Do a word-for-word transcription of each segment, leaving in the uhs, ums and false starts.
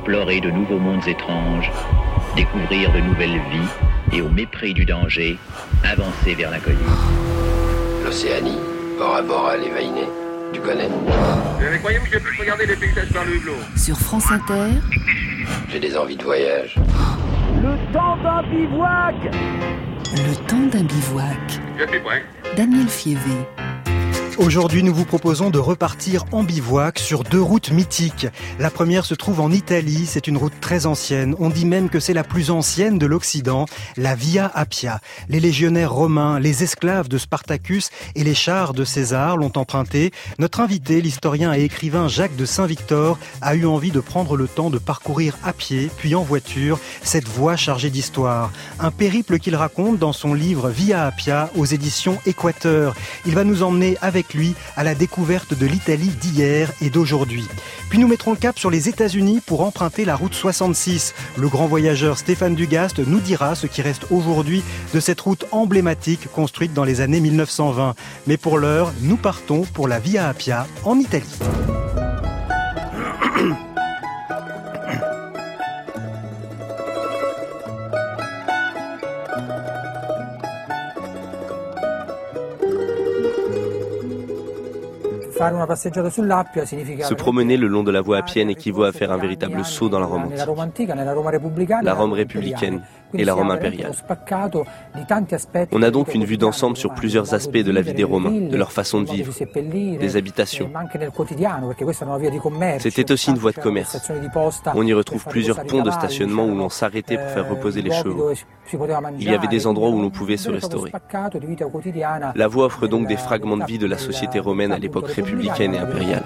explorer de nouveaux mondes étranges, découvrir de nouvelles vies et au mépris du danger, avancer vers l'inconnu. L'Océanie, Bora Bora, les Vainés, tu connais? Mais croyez-vous que je puisse regarder les paysages par le hublot? Sur France Inter, j'ai des envies de voyage. Le temps d'un bivouac. Le temps d'un bivouac. Je suis prêt. Daniel Fievé. Aujourd'hui, nous vous proposons de repartir en bivouac sur deux routes mythiques. La première se trouve en Italie, c'est une route très ancienne. On dit même que c'est la plus ancienne de l'Occident, la Via Appia. Les légionnaires romains, les esclaves de Spartacus et les chars de César l'ont empruntée. Notre invité, l'historien et écrivain Jacques de Saint-Victor, a eu envie de prendre le temps de parcourir à pied, puis en voiture, cette voie chargée d'histoire. Un périple qu'il raconte dans son livre Via Appia aux éditions Équateur. Il va nous emmener avec lui à la découverte de l'Italie d'hier et d'aujourd'hui. Puis nous mettrons le cap sur les États-Unis pour emprunter la route soixante-six. Le grand voyageur Stéphane Dugast nous dira ce qui reste aujourd'hui de cette route emblématique construite dans les années mille neuf cent vingt. Mais pour l'heure, nous partons pour la Via Appia en Italie. Se promener le long de la voie appienne équivaut à faire un véritable saut dans la Rome antique, la Rome républicaine et la Rome impériale. On a donc une vue d'ensemble sur plusieurs aspects de la vie des Romains, de leur façon de vivre, des habitations. C'était aussi une voie de commerce. On y retrouve plusieurs ponts de stationnement où l'on s'arrêtait pour faire reposer les chevaux. Il y avait des endroits où l'on pouvait se restaurer. La voie offre donc des fragments de vie de la société romaine à l'époque républicaine et impériale.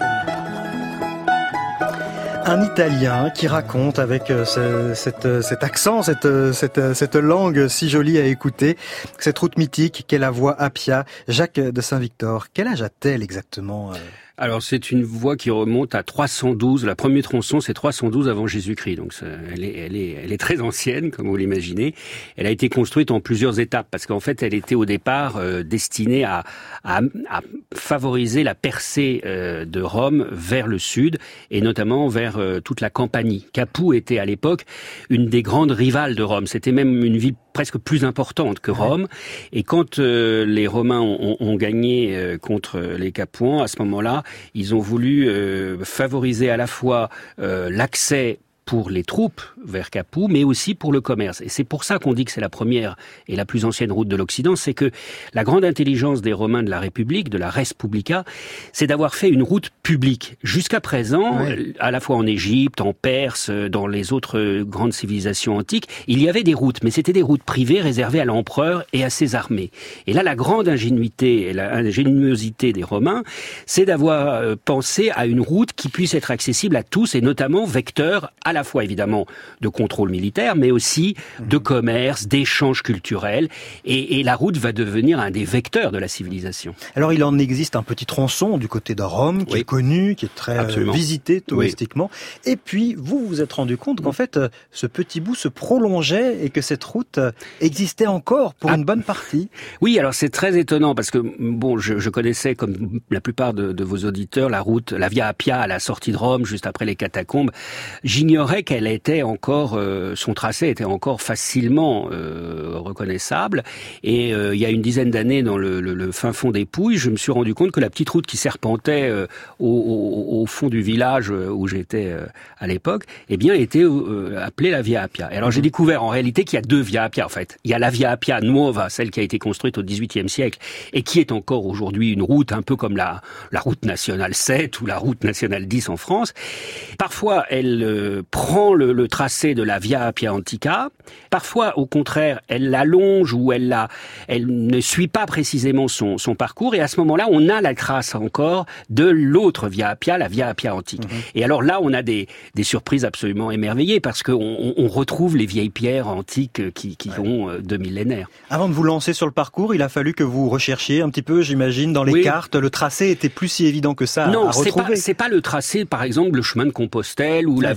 Un Italien qui raconte avec ce, cette, cet accent, cette, cette, cette langue si jolie à écouter, cette route mythique qu'est la voie Appia. Jacques de Saint-Victor, quel âge a-t-elle exactement ? Alors c'est une voie qui remonte à trois cent douze. La première tronçon, c'est trois cent douze avant Jésus-Christ. Donc ça, elle est, elle est, elle est très ancienne, comme vous l'imaginez. Elle a été construite en plusieurs étapes parce qu'en fait, elle était au départ euh, destinée à, à, à favoriser la percée euh, de Rome vers le sud et notamment vers euh, toute la Campanie. Capoue était à l'époque une des grandes rivales de Rome. C'était même une ville presque plus importante que Rome. Et quand euh, les Romains ont, ont gagné euh, contre les Capuans, à ce moment-là, ils ont voulu euh, favoriser à la fois euh, l'accès pour les troupes vers Capoue, mais aussi pour le commerce. Et c'est pour ça qu'on dit que c'est la première et la plus ancienne route de l'Occident, c'est que la grande intelligence des Romains de la République, de la Res Publica, c'est d'avoir fait une route publique. Jusqu'à présent, ouais. à la fois en Égypte, en Perse, dans les autres grandes civilisations antiques, il y avait des routes, mais c'était des routes privées réservées à l'empereur et à ses armées. Et là, la grande ingénuité et l'ingéniosité des Romains, c'est d'avoir pensé à une route qui puisse être accessible à tous et notamment vecteur à la fois évidemment de contrôle militaire, mais aussi de commerce, d'échanges culturels. Et, et la route va devenir un des vecteurs de la civilisation. Alors il en existe un petit tronçon du côté de Rome, qui oui. est connu, qui est très Absolument. visité touristiquement. Oui. Et puis vous vous êtes rendu compte qu'en fait ce petit bout se prolongeait et que cette route existait encore pour ah. une bonne partie. Oui, alors c'est très étonnant parce que bon, je, je connaissais comme la plupart de, de vos auditeurs la route, la Via Appia à la sortie de Rome, juste après les catacombes. J'ignorais qu'elle était encore, euh, son tracé était encore facilement euh, reconnaissable. Et euh, il y a une dizaine d'années, dans le, le, le fin fond des Pouilles, je me suis rendu compte que la petite route qui serpentait euh, au, au, au fond du village où j'étais euh, à l'époque, eh bien, était euh, appelée la Via Appia. Et alors, j'ai découvert en réalité qu'il y a deux Via Appia, en fait. Il y a la Via Appia Nuova, celle qui a été construite au dix-huitième siècle et qui est encore aujourd'hui une route un peu comme la, la route nationale sept ou la route nationale dix en France. Parfois, elle euh, prend le, le tracé de la Via Appia Antica. Parfois, au contraire, elle l'allonge ou elle la, elle ne suit pas précisément son, son parcours. Et à ce moment-là, on a la trace encore de l'autre Via Appia, la Via Appia Antique. Mmh. Et alors là, on a des, des surprises absolument émerveillées parce qu'on on, on retrouve les vieilles pierres antiques qui, qui ouais. ont euh, deux millénaires. Avant de vous lancer sur le parcours, il a fallu que vous recherchiez un petit peu, j'imagine, dans les oui. cartes. Le tracé était plus si évident que ça non, à retrouver. Non, c'est pas, c'est pas le tracé, par exemple, le chemin de Compostelle ou ouais. la Via Francigena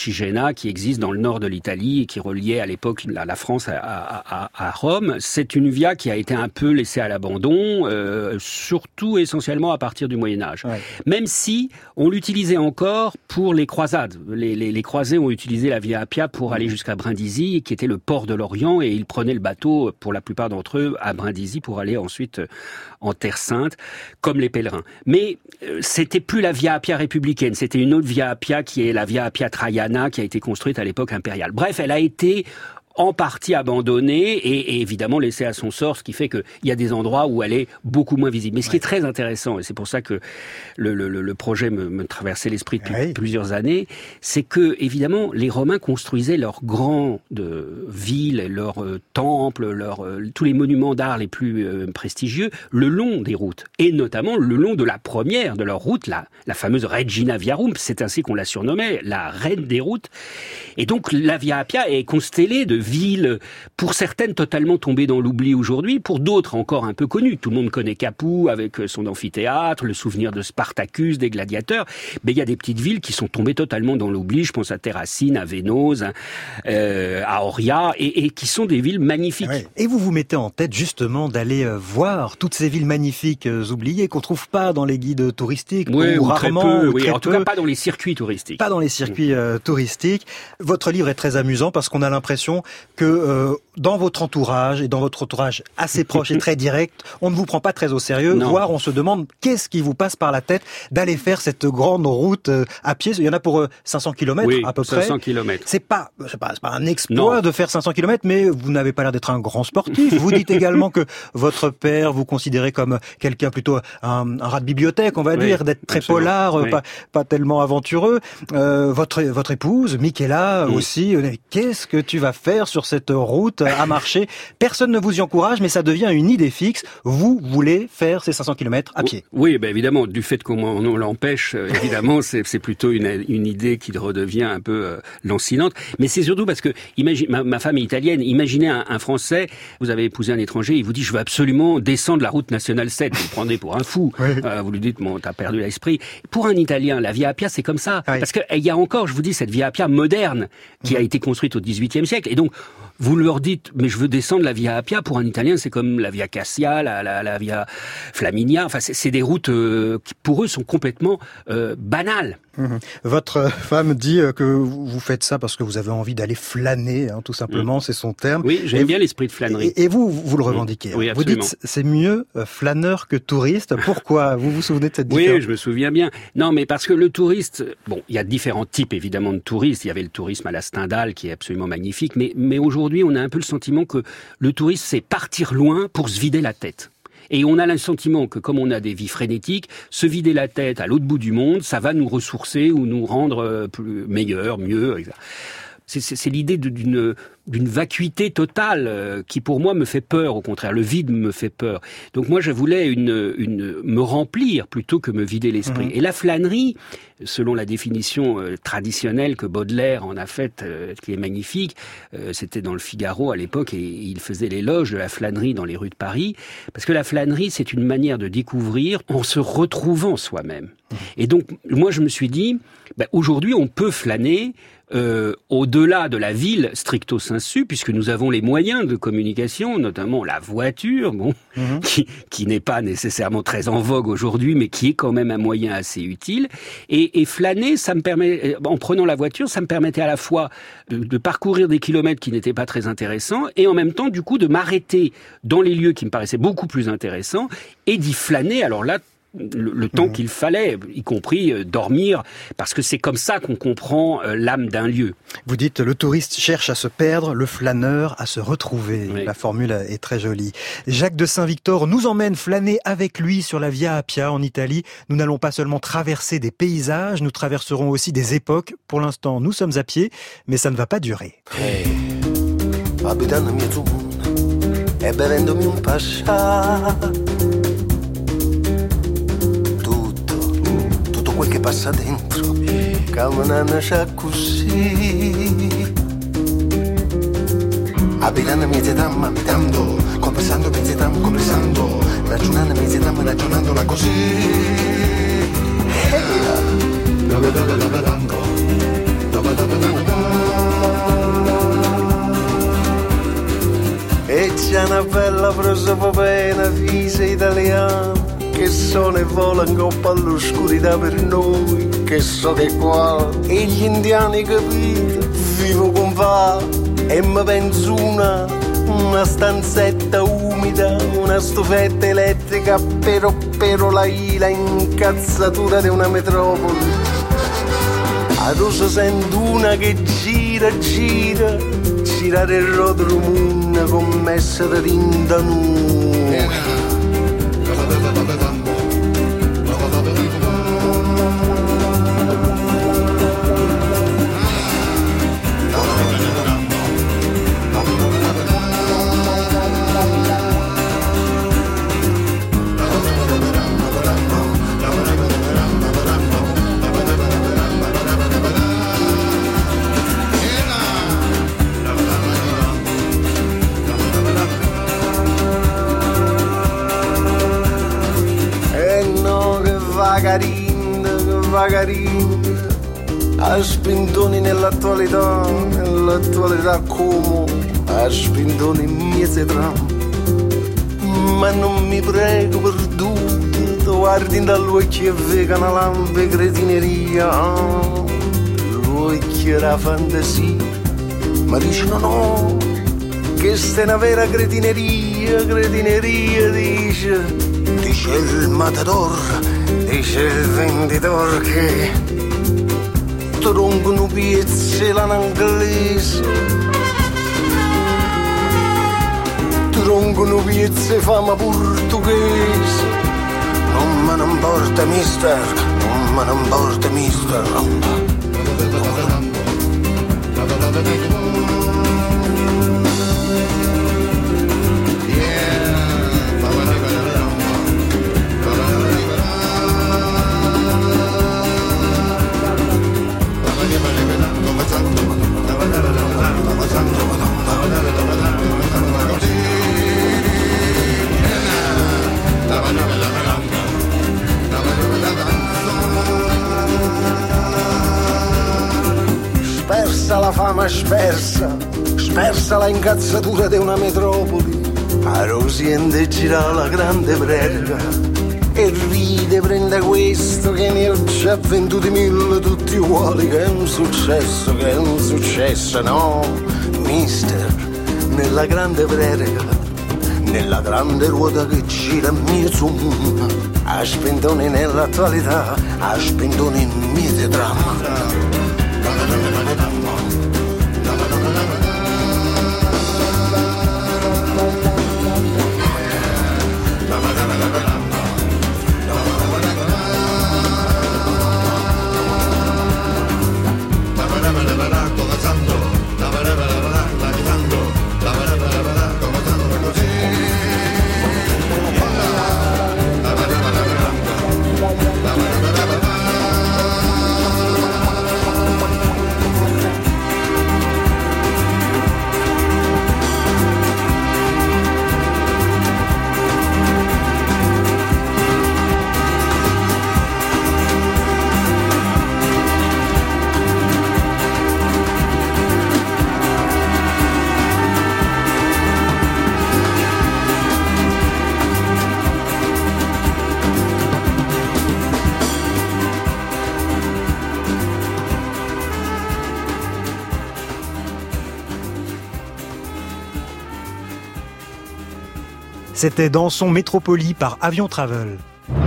Cigena qui existe dans le nord de l'Italie et qui reliait à l'époque la, la France à, à, à Rome. C'est une via qui a été un peu laissée à l'abandon, euh, surtout essentiellement à partir du Moyen-Âge. Ouais. Même si on l'utilisait encore pour les croisades. Les, les, les croisés ont utilisé la Via Appia pour aller jusqu'à Brindisi, qui était le port de l'Orient, et ils prenaient le bateau, pour la plupart d'entre eux, à Brindisi pour aller ensuite en Terre Sainte, comme les pèlerins. Mais euh, c'était plus la Via Appia républicaine, c'était une autre Via Appia qui est la Via Appia Traiana, qui a été construite à l'époque impériale. Bref, elle a été en partie abandonnée et, et évidemment laissée à son sort, ce qui fait qu'il y a des endroits où elle est beaucoup moins visible. Mais ce qui est très intéressant, et c'est pour ça que le, le, le projet me, me traversait l'esprit depuis oui. plusieurs années, c'est que évidemment les Romains construisaient leurs grandes villes, leurs euh, temples, leurs, euh, tous les monuments d'art les plus euh, prestigieux le long des routes, et notamment le long de la première de leur route, la, la fameuse Regina Viarum, c'est ainsi qu'on la surnommait, la reine des routes. Et donc la Via Appia est constellée de villes, pour certaines totalement tombées dans l'oubli aujourd'hui, pour d'autres encore un peu connues. Tout le monde connaît Capoue avec son amphithéâtre, le souvenir de Spartacus, des gladiateurs, mais il y a des petites villes qui sont tombées totalement dans l'oubli, je pense à Terracine, à Vénose, euh, à Oria, et, et qui sont des villes magnifiques. Ouais. Et vous vous mettez en tête justement d'aller voir toutes ces villes magnifiques oubliées qu'on trouve pas dans les guides touristiques, oui, ou, ou rarement, très peu, ou oui, très en tout peu. cas pas dans les circuits touristiques. Pas dans les circuits euh, touristiques. Votre livre est très amusant parce qu'on a l'impression que euh, dans votre entourage, et dans votre entourage assez proche et très direct, on ne vous prend pas très au sérieux, non. voire on se demande qu'est-ce qui vous passe par la tête d'aller faire cette grande route euh, à pied. Il y en a pour euh, cinq cents kilomètres oui, à peu près. cinq cents kilomètres. C'est pas, c'est pas, c'est pas un exploit non. de faire cinq cents kilomètres, mais vous n'avez pas l'air d'être un grand sportif. Vous dites également que votre père vous considérait comme quelqu'un plutôt un, un rat de bibliothèque, on va oui, dire, d'être très absolument. polar, oui. pas, pas tellement aventureux. Euh, votre, votre épouse, Michaela, oui. aussi. Qu'est-ce que tu vas faire sur cette route à marcher? Personne ne vous y encourage, mais ça devient une idée fixe. Vous voulez faire ces cinq cents kilomètres à pied. Oui, ben évidemment, du fait qu'on on l'empêche, évidemment, c'est, c'est plutôt une, une idée qui redevient un peu euh, lancinante. Mais c'est surtout parce que, imagine, ma, ma femme est italienne, imaginez un, un Français, vous avez épousé un étranger, il vous dit, je veux absolument descendre la route nationale sept. Vous le prenez pour un fou. Oui. Euh, vous lui dites, bon, t'as perdu l'esprit. Pour un Italien, la Via Appia, c'est comme ça. Oui. Parce qu'il y a encore, je vous dis, cette Via Appia moderne qui mmh. a été construite au dix-huitième siècle. Et donc, vous leur dites, mais je veux descendre la Via Appia. Pour un Italien, c'est comme la Via Cassia, la, la, la Via Flaminia. Enfin, c'est, c'est des routes euh, qui, pour eux, sont complètement euh, banales. Mmh. Votre femme dit que vous faites ça parce que vous avez envie d'aller flâner, hein, tout simplement, mmh. c'est son terme. Oui, j'aime et bien l'esprit de flânerie. Et, et vous, vous le revendiquez. Oui, vous dites, c'est mieux flâneur que touriste. Pourquoi? Vous vous souvenez de cette différence? Oui, je me souviens bien. Non, mais parce que le touriste, bon, il y a différents types, évidemment, de touristes. Il y avait le tourisme à la Stendhal, qui est absolument magnifique. Mais, mais aujourd'hui, on a un peu le sentiment que le tourisme, c'est partir loin pour se vider la tête. Et on a le sentiment que, comme on a des vies frénétiques, se vider la tête à l'autre bout du monde, ça va nous ressourcer ou nous rendre plus meilleurs, mieux, et cetera. C'est, c'est, c'est l'idée de, d'une, d'une vacuité totale euh, qui, pour moi, me fait peur. Au contraire, le vide me fait peur. Donc moi, je voulais une, une, me remplir plutôt que me vider l'esprit. Mmh. Et la flânerie, selon la définition euh, traditionnelle que Baudelaire en a faite, euh, qui est magnifique, euh, c'était dans le Figaro à l'époque, et il faisait l'éloge de la flânerie dans les rues de Paris, parce que la flânerie, c'est une manière de découvrir en se retrouvant soi-même. Mmh. Et donc, moi, je me suis dit, bah, aujourd'hui, on peut flâner Euh, au-delà de la ville stricto sensu, puisque nous avons les moyens de communication, notamment la voiture, bon, mmh. qui, qui n'est pas nécessairement très en vogue aujourd'hui, mais qui est quand même un moyen assez utile. Et, et flâner, ça me permet, en prenant la voiture, ça me permettait à la fois de, de parcourir des kilomètres qui n'étaient pas très intéressants, et en même temps, du coup, de m'arrêter dans les lieux qui me paraissaient beaucoup plus intéressants, et d'y flâner. Alors là, Le, le temps mmh. qu'il fallait, y compris euh, dormir, parce que c'est comme ça qu'on comprend euh, l'âme d'un lieu. Vous dites, le touriste cherche à se perdre, le flâneur à se retrouver. Oui. La formule est très jolie. Jacques de Saint-Victor nous emmène flâner avec lui sur la Via Appia en Italie. Nous n'allons pas seulement traverser des paysages, nous traverserons aussi des époques. Pour l'instant, nous sommes à pied, mais ça ne va pas durer. Hey, quel che passa dentro camminando così abitando mezza damma abitando confessando mezza damma confessando ragionando mezza damma ragionandola così dove dove dove dove dove dove la prosopopena fisa italiana, che sono e vola in coppa all'oscurità per noi, che so che qua e gli indiani capito, vivo con va e mi penso una, una stanzetta umida, una stufetta elettrica, però però la ila incazzatura di una metropoli. Adesso sento una che gira, gira, girare il rotolo moon commessa da rinda nuova. Vagarinda, vagarinda, a spintoni nell'attualità, nell'attualità come a spintoni miese tram. Ma non mi prego perduto, tu guardi dall'occhio e vega una lampe cretineria, l'occhio era fantasia, ma dicono no, che sta è una vera cretineria, cretineria dice, dice il matador. Dice il venditore che troncono piezze l'anglese, troncono piezze fama portoghese. Non me ne importa mister, non me ne importa mister. Spersa la fama spersa, spersa la incazzatura di una metropoli, a Rosiende gira la grande prega e ride, prende questo che ne ho già venduti mille tutti uguali, che è un successo, che è un successo, no, mister, nella grande prega, nella grande ruota che gira mio zoom, a spintoni nell'attualità, a spintoni in mio dramma. C'était Dansons Métropolie par Avion Travel.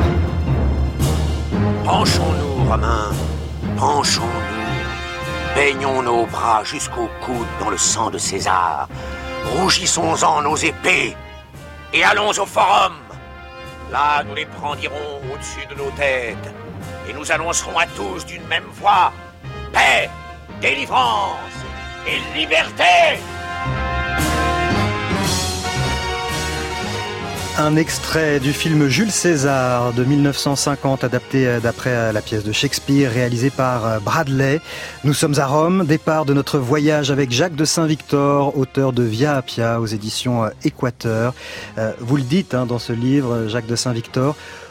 Penchons-nous, Romains, penchons-nous. Baignons nos bras jusqu'au coude dans le sang de César. Rougissons-en nos épées et allons au forum. Là, nous les brandirons au-dessus de nos têtes et nous annoncerons à tous d'une même voix paix, délivrance et liberté. Un extrait du film Jules César de mille neuf cent cinquante, adapté d'après la pièce de Shakespeare, réalisé par Bradley. Nous sommes à Rome, départ de notre voyage avec Jacques de Saint-Victor, auteur de Via Appia aux éditions Équateur. Vous le dites hein, dans ce livre, Jacques de Saint-Victor,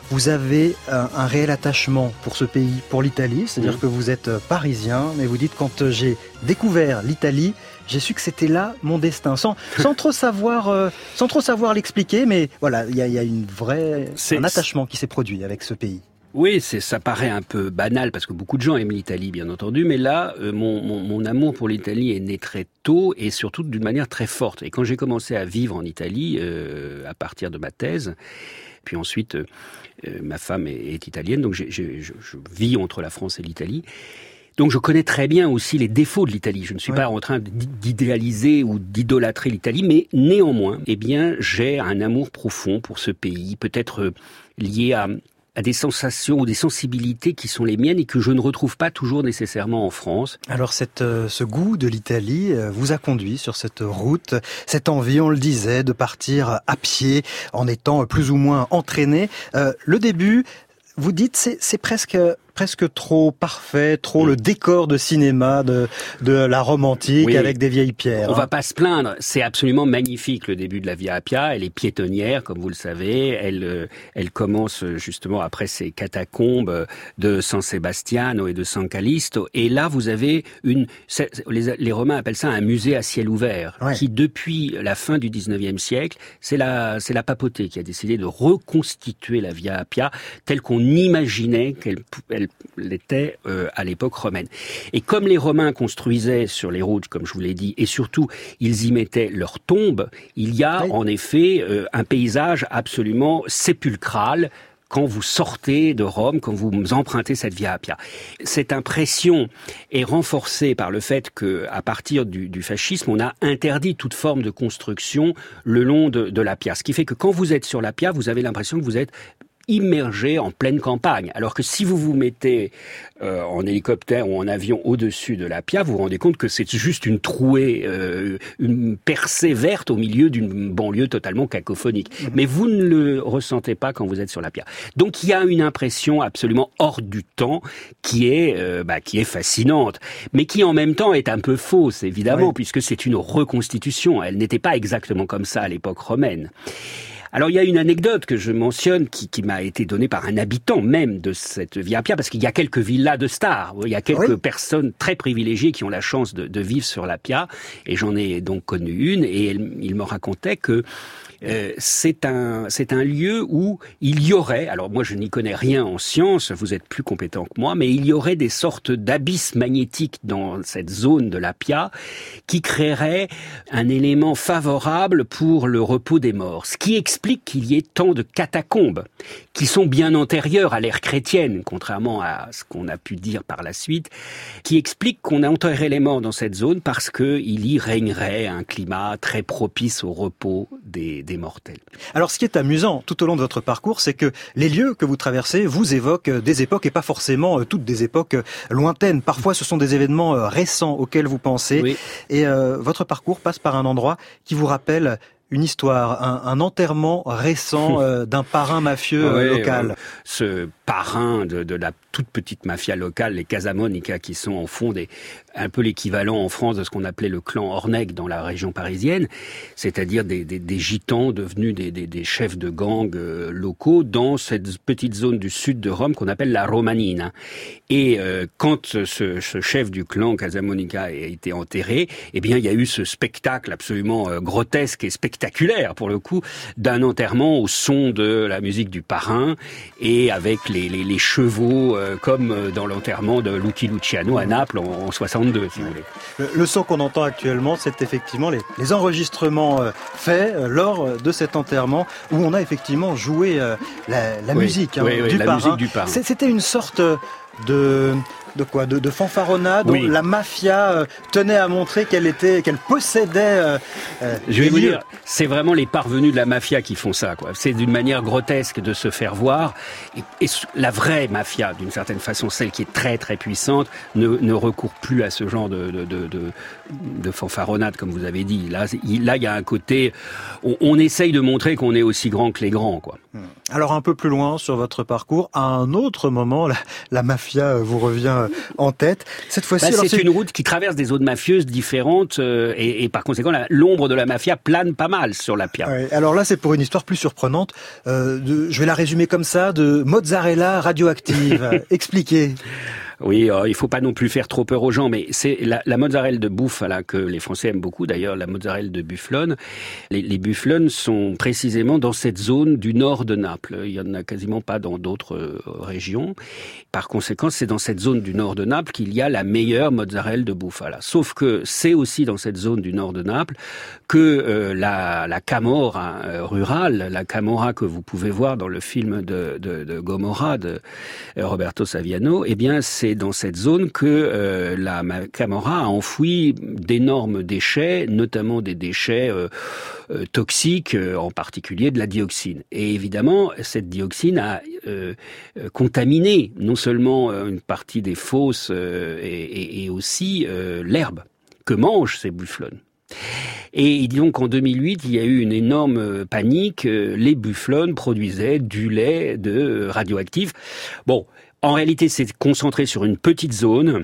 vous avez un, un réel attachement pour ce pays, pour l'Italie, c'est-à-dire mmh. que vous êtes parisien, mais vous dites quand j'ai découvert l'Italie, j'ai su que c'était là mon destin, sans, sans trop savoir, euh, sans trop savoir l'expliquer, mais voilà, il y a, y a une vraie, c'est, un attachement qui s'est produit avec ce pays. Oui, c'est, ça paraît un peu banal parce que beaucoup de gens aiment l'Italie, bien entendu, mais là, euh, mon, mon, mon amour pour l'Italie est né très tôt et surtout d'une manière très forte. Et quand j'ai commencé à vivre en Italie, euh, à partir de ma thèse, puis ensuite, euh, ma femme est, est italienne, donc j'ai, j'ai, je, je vis entre la France et l'Italie. Donc je connais très bien aussi les défauts de l'Italie. Je ne suis ouais. pas en train d'idéaliser ou d'idolâtrer l'Italie, mais néanmoins, eh bien, j'ai un amour profond pour ce pays, peut-être lié à, à des sensations ou des sensibilités qui sont les miennes et que je ne retrouve pas toujours nécessairement en France. Alors cette, euh, ce goût de l'Italie euh, vous a conduit sur cette route, cette envie, on le disait, de partir à pied en étant plus ou moins entraîné. Euh, le début, vous dites, c'est, c'est presque... presque trop parfait, trop le décor de cinéma de, de la Rome antique oui. avec des vieilles pierres. On hein. va pas se plaindre, c'est absolument magnifique le début de la Via Appia, elle est piétonnière comme vous le savez, elle, elle commence justement après ces catacombes de San Sebastiano et de San Callisto et là vous avez une, les, les Romains appellent ça un musée à ciel ouvert ouais. qui depuis la fin du dix-neuvième siècle, c'est la, c'est la papauté qui a décidé de reconstituer la Via Appia telle qu'on imaginait qu'elle elle l'était euh, à l'époque romaine. Et comme les Romains construisaient sur les routes, comme je vous l'ai dit, et surtout ils y mettaient leurs tombes, il y a oui. en effet euh, un paysage absolument sépulcral quand vous sortez de Rome, quand vous empruntez cette Via Appia. Cette impression est renforcée par le fait que, à partir du, du fascisme, on a interdit toute forme de construction le long de, de l'Appia. Ce qui fait que quand vous êtes sur l'Appia, vous avez l'impression que vous êtes immergé en pleine campagne. Alors que si vous vous mettez euh, en hélicoptère ou en avion au-dessus de l'Appia, vous vous rendez compte que c'est juste une trouée, euh, une percée verte au milieu d'une banlieue totalement cacophonique. Mmh. Mais vous ne le ressentez pas quand vous êtes sur l'Appia. Donc il y a une impression absolument hors du temps qui est, euh, bah, qui est fascinante, mais qui en même temps est un peu fausse, évidemment, oui. puisque c'est une reconstitution. Elle n'était pas exactement comme ça à l'époque romaine. Alors il y a une anecdote que je mentionne qui, qui m'a été donnée par un habitant même de cette Via Appia, parce qu'il y a quelques villas de stars, il y a quelques oui. personnes très privilégiées qui ont la chance de, de vivre sur l'Appia, et j'en ai donc connu une, et elle, il me racontait que Euh, c'est un c'est un lieu où il y aurait, alors moi je n'y connais rien en sciences, vous êtes plus compétent que moi, mais il y aurait des sortes d'abysses magnétiques dans cette zone de l'Appia qui créeraient un élément favorable pour le repos des morts, ce qui explique qu'il y ait tant de catacombes qui sont bien antérieures à l'ère chrétienne, contrairement à ce qu'on a pu dire par la suite, qui explique qu'on a enterré les morts dans cette zone parce que il y régnerait un climat très propice au repos des des mortels. Alors ce qui est amusant tout au long de votre parcours, c'est que les lieux que vous traversez vous évoquent des époques et pas forcément toutes des époques lointaines. Parfois ce sont des événements récents auxquels vous pensez. Oui. Et euh, votre parcours passe par un endroit qui vous rappelle une histoire, un, un enterrement récent euh, d'un parrain mafieux oui, local. Euh, ce parrain de, de la toute petite mafia locale, les Casamonica, qui sont en fond des, un peu l'équivalent en France de ce qu'on appelait le clan Ornec dans la région parisienne, c'est-à-dire des, des, des gitans devenus des, des, des chefs de gangs euh, locaux dans cette petite zone du sud de Rome qu'on appelle la Romanina. Et euh, quand ce, ce chef du clan Casamonica a été enterré, eh bien il y a eu ce spectacle absolument euh, grotesque et spectaculaire pour le coup d'un enterrement au son de la musique du parrain et avec les, les, les chevaux euh, comme dans l'enterrement de Lucky Luciano à Naples en, en soixante-deux, si vous voulez. Le, le son qu'on entend actuellement, c'est effectivement les, les enregistrements euh, faits euh, lors de cet enterrement où on a effectivement joué euh, la, la oui, musique, hein, oui, oui, du, la parrain. musique du parrain. C'était une sorte de de quoi de, de fanfaronnade dont oui. la mafia euh, tenait à montrer qu'elle était qu'elle possédait euh, euh, je vais vous lieux. dire c'est vraiment les parvenus de la mafia qui font ça quoi. C'est d'une manière grotesque de se faire voir et, et la vraie mafia d'une certaine façon, celle qui est très très puissante, ne, ne recourt plus à ce genre de de, de, de, de fanfaronnade comme vous avez dit. Là il, là il y a un côté on, on essaye de montrer qu'on est aussi grand que les grands quoi. Alors un peu plus loin sur votre parcours, à un autre moment, la, la mafia vous revient en tête. Cette fois-ci, bah, alors, c'est, c'est une route qui traverse des zones mafieuses différentes euh, et, et par conséquent, la, l'ombre de la mafia plane pas mal sur l'Appia. Ouais, alors là, c'est pour une histoire plus surprenante. Euh, de, je vais la résumer comme ça, de mozzarella radioactive. Expliquez. Oui, euh, il faut pas non plus faire trop peur aux gens, mais c'est la, la mozzarella de bouffala que les Français aiment beaucoup, d'ailleurs, la mozzarella de bufflone. Les, les bufflones sont précisément dans cette zone du nord de Naples. Il y en a quasiment pas dans d'autres euh, régions. Par conséquent, c'est dans cette zone du nord de Naples qu'il y a la meilleure mozzarella de bouffala. Sauf que c'est aussi dans cette zone du nord de Naples que euh, la, la camorra euh, rurale, la camorra que vous pouvez voir dans le film de, de, de Gomorra de euh, Roberto Saviano, eh bien, c'est dans cette zone que euh, la camorra a enfoui d'énormes déchets, notamment des déchets euh, euh, toxiques, euh, en particulier de la dioxine. Et évidemment, cette dioxine a euh, contaminé non seulement une partie des fosses euh, et, et, et aussi euh, l'herbe que mangent ces bufflones. Et donc en deux mille huit, il y a eu une énorme panique. Les bufflones produisaient du lait de radioactif. Bon, en réalité, c'est concentré sur une petite zone.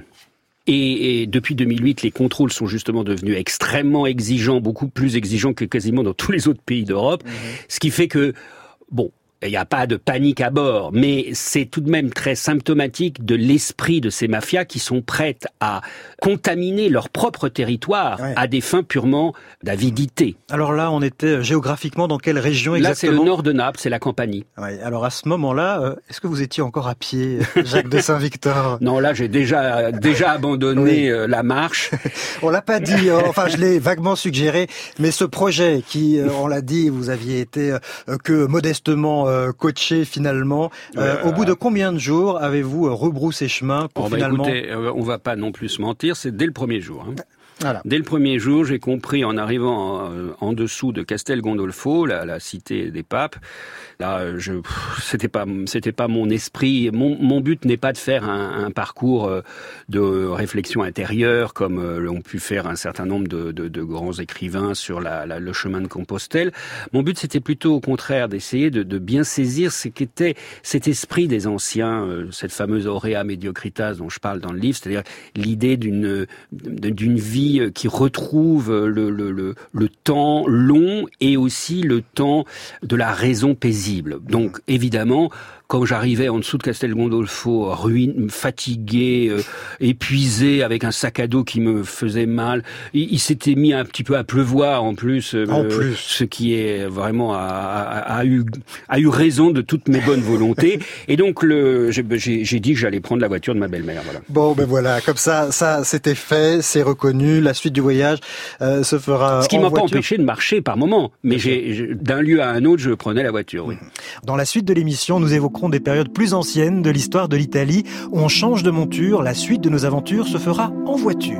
Et, et depuis deux mille huit, les contrôles sont justement devenus extrêmement exigeants, beaucoup plus exigeants que quasiment dans tous les autres pays d'Europe. Mmh. Ce qui fait que, bon, il n'y a pas de panique à bord, mais c'est tout de même très symptomatique de l'esprit de ces mafias qui sont prêtes à contaminer leur propre territoire ouais. à des fins purement d'avidité. Alors là, on était géographiquement dans quelle région exactement ? Là, c'est le nord de Naples, c'est la Campanie. Ouais, alors à ce moment-là, euh, est-ce que vous étiez encore à pied, Jacques de Saint-Victor ? Non, là, j'ai déjà déjà abandonné oui. euh, la marche. On l'a pas dit, euh, enfin je l'ai vaguement suggéré, mais ce projet qui, euh, on l'a dit, vous aviez été euh, que modestement euh, coaché finalement. Euh, euh, au bout de combien de jours avez-vous euh, rebroussé chemin pour oh, bah, finalement... Écoutez, euh, on va pas non plus se mentir, c'est dès le premier jour. Hein. Voilà. Dès le premier jour, j'ai compris en arrivant en, en dessous de Castel Gandolfo, la, la cité des papes. Là, je, c'était pas, c'était pas mon esprit. Mon, mon but n'est pas de faire un, un parcours de réflexion intérieure comme l'ont pu faire un certain nombre de, de, de grands écrivains sur la, la, le chemin de Compostelle. Mon but, c'était plutôt au contraire d'essayer de, de bien saisir ce qu'était cet esprit des anciens, cette fameuse aurea mediocritas dont je parle dans le livre, c'est-à-dire l'idée d'une, d'une vie qui retrouve le, le, le, le temps long et aussi le temps de la raison paisible. Donc, évidemment, quand j'arrivais en dessous de Castel Gandolfo, ruine, fatigué, euh, épuisé, avec un sac à dos qui me faisait mal, il, il s'était mis un petit peu à pleuvoir en plus, euh, en plus. ce qui est vraiment a, a, a eu a eu raison de toutes mes bonnes volontés. Et donc le, j'ai, j'ai dit que j'allais prendre la voiture de ma belle-mère. Voilà. Bon, ben voilà, comme ça, ça c'était fait, c'est reconnu. La suite du voyage euh, se fera. Ce qui en m'a voiture. pas empêché de marcher par moment, mais j'ai, j'ai d'un lieu à un autre, je prenais la voiture. Oui. Dans la suite de l'émission, nous évoquons des périodes plus anciennes de l'histoire de l'Italie. On change de monture, la suite de nos aventures se fera en voiture.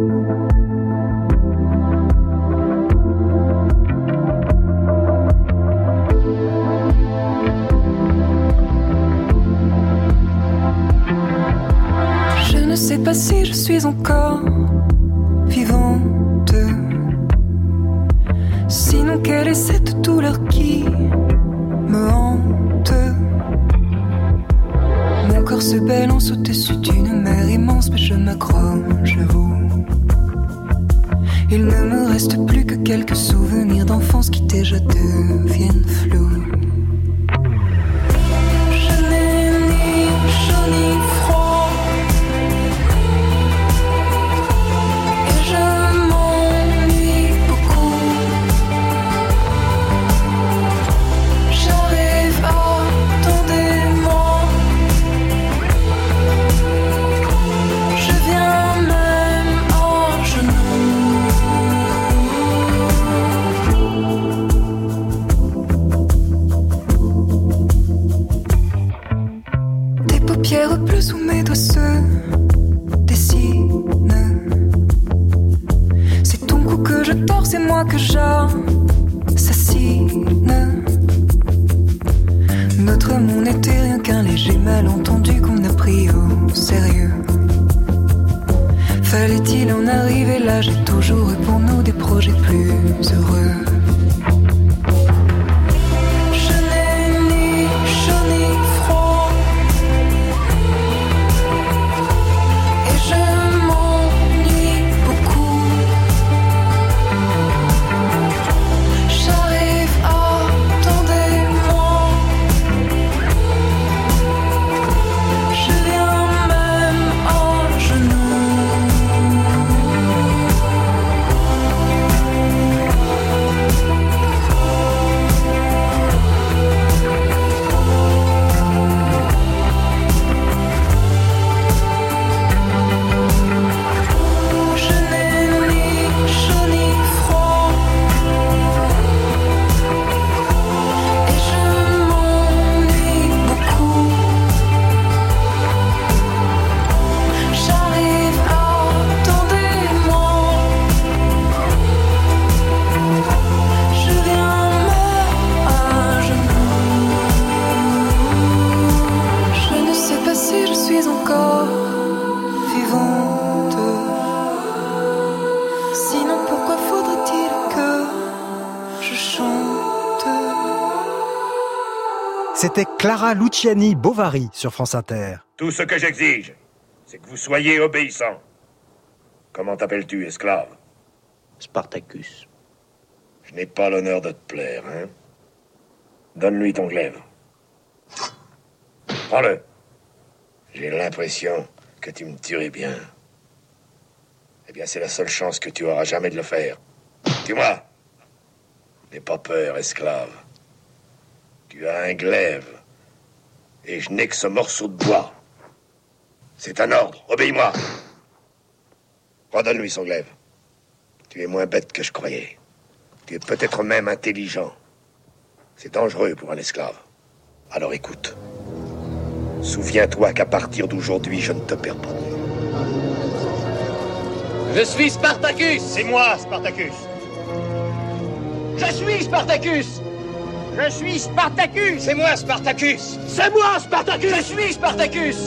Je ne sais pas si je suis encore vivante. Sinon, quelle est cette douleur qui me hante? Mon corps se balance au-dessus d'une mer immense, mais je m'accroche à vous. Il ne me reste plus que quelques souvenirs d'enfance qui déjà deviennent flous. Je n'ai ni chaud ni froid, et je m'ennuie beaucoup. J'arrive à attendez-moi. Je viens même à genoux. Tes paupières bleues sous mes doigts se dessinent. C'est ton cou que je tords, c'est moi que j'assassine. Notre monde n'était rien qu'un léger malentendu qu'on a pris au sérieux. Fallait-il en arriver là? J'ai toujours eu pour nous des projets plus heureux. Je n'ai ni C'était Clara Luciani Bovary sur France Inter. Tout ce que j'exige, c'est que vous soyez obéissants. Comment t'appelles-tu, esclave? Spartacus. Je n'ai pas l'honneur de te plaire, hein? Donne-lui ton glaive. Prends-le. J'ai l'impression que tu me tuerais bien. Eh bien, c'est la seule chance que tu auras jamais de le faire. Tue-moi. N'aie pas peur, esclave. Tu as un glaive. Et je n'ai que ce morceau de bois. C'est un ordre. Obéis-moi. Redonne-lui son glaive. Tu es moins bête que je croyais. Tu es peut-être même intelligent. C'est dangereux pour un esclave. Alors écoute. Souviens-toi qu'à partir d'aujourd'hui, je ne te perds pas. Je suis Spartacus. C'est moi, Spartacus. Je suis Spartacus. Je suis Spartacus. C'est moi, Spartacus. C'est moi, Spartacus. Je suis Spartacus.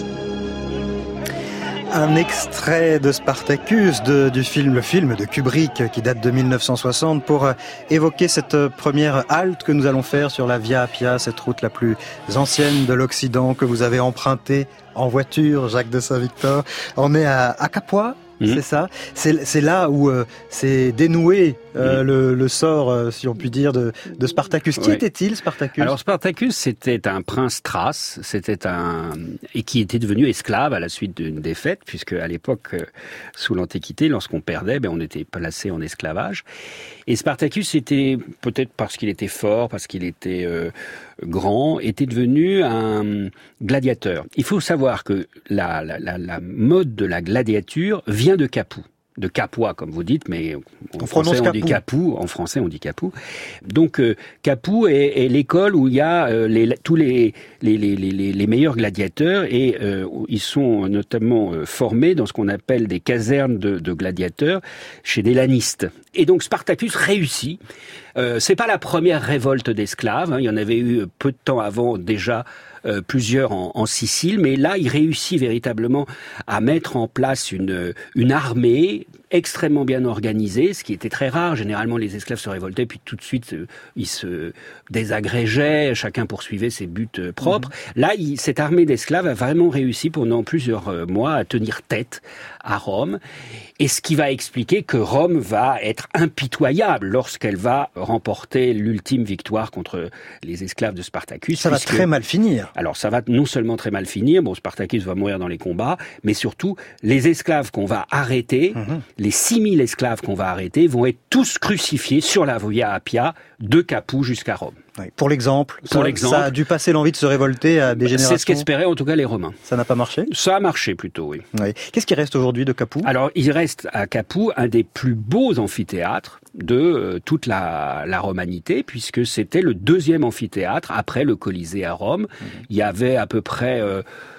Un extrait de Spartacus, de, du film, le film de Kubrick, qui date de mille neuf cent soixante, pour évoquer cette première halte que nous allons faire sur la Via Appia, cette route la plus ancienne de l'Occident que vous avez empruntée en voiture, Jacques de Saint-Victor. On est à, à Capua. Mmh. C'est ça. C'est, c'est là où euh, s'est dénoué euh, mmh. le, le sort, euh, si on peut dire, de, de Spartacus. Qui ouais. était-il, Spartacus? Alors Spartacus, c'était un prince thrace, c'était un et qui était devenu esclave à la suite d'une défaite, puisque à l'époque, euh, sous l'Antiquité, lorsqu'on perdait, ben on était placé en esclavage. Et Spartacus, était peut-être parce qu'il était fort, parce qu'il était euh, grand, était devenu un gladiateur. Il faut savoir que la, la, la, la mode de la gladiature vient de Capoue. De Capua, comme vous dites, mais en on français on dit Capoue. En français on dit Capoue. Donc euh, Capoue est, est l'école où il y a euh, les, tous les les, les les les meilleurs gladiateurs et euh, ils sont notamment euh, formés dans ce qu'on appelle des casernes de, de gladiateurs chez des lanistes. Et donc Spartacus réussit. Euh, c'est pas la première révolte d'esclaves. Hein, il y en avait eu peu de temps avant déjà. Euh, plusieurs en, en Sicile, mais là, il réussit véritablement à mettre en place une, une armée extrêmement bien organisée, ce qui était très rare. Généralement, les esclaves se révoltaient, puis tout de suite, euh, ils se désagrégeaient, chacun poursuivait ses buts euh, propres. Mmh. Là, il, cette armée d'esclaves a vraiment réussi pendant plusieurs euh, mois à tenir tête à Rome, et ce qui va expliquer que Rome va être impitoyable lorsqu'elle va remporter l'ultime victoire contre les esclaves de Spartacus. Ça puisque... va très mal finir. Alors ça va non seulement très mal finir, bon Spartacus va mourir dans les combats, mais surtout les esclaves qu'on va arrêter, mmh. les six mille esclaves qu'on va arrêter vont être tous crucifiés sur la Via Appia de Capoue jusqu'à Rome. Oui. Pour l'exemple, Pour ça, l'exemple, ça a dû passer l'envie de se révolter à des générations. C'est ce qu'espéraient en tout cas les Romains. Ça n'a pas marché? Ça a marché plutôt, oui. oui. Qu'est-ce qui reste aujourd'hui de Capoue? Alors, il reste à Capoue un des plus beaux amphithéâtres de euh, toute la, la romanité, puisque c'était le deuxième amphithéâtre après le Colisée à Rome. Mmh. Il y avait à peu près... Euh,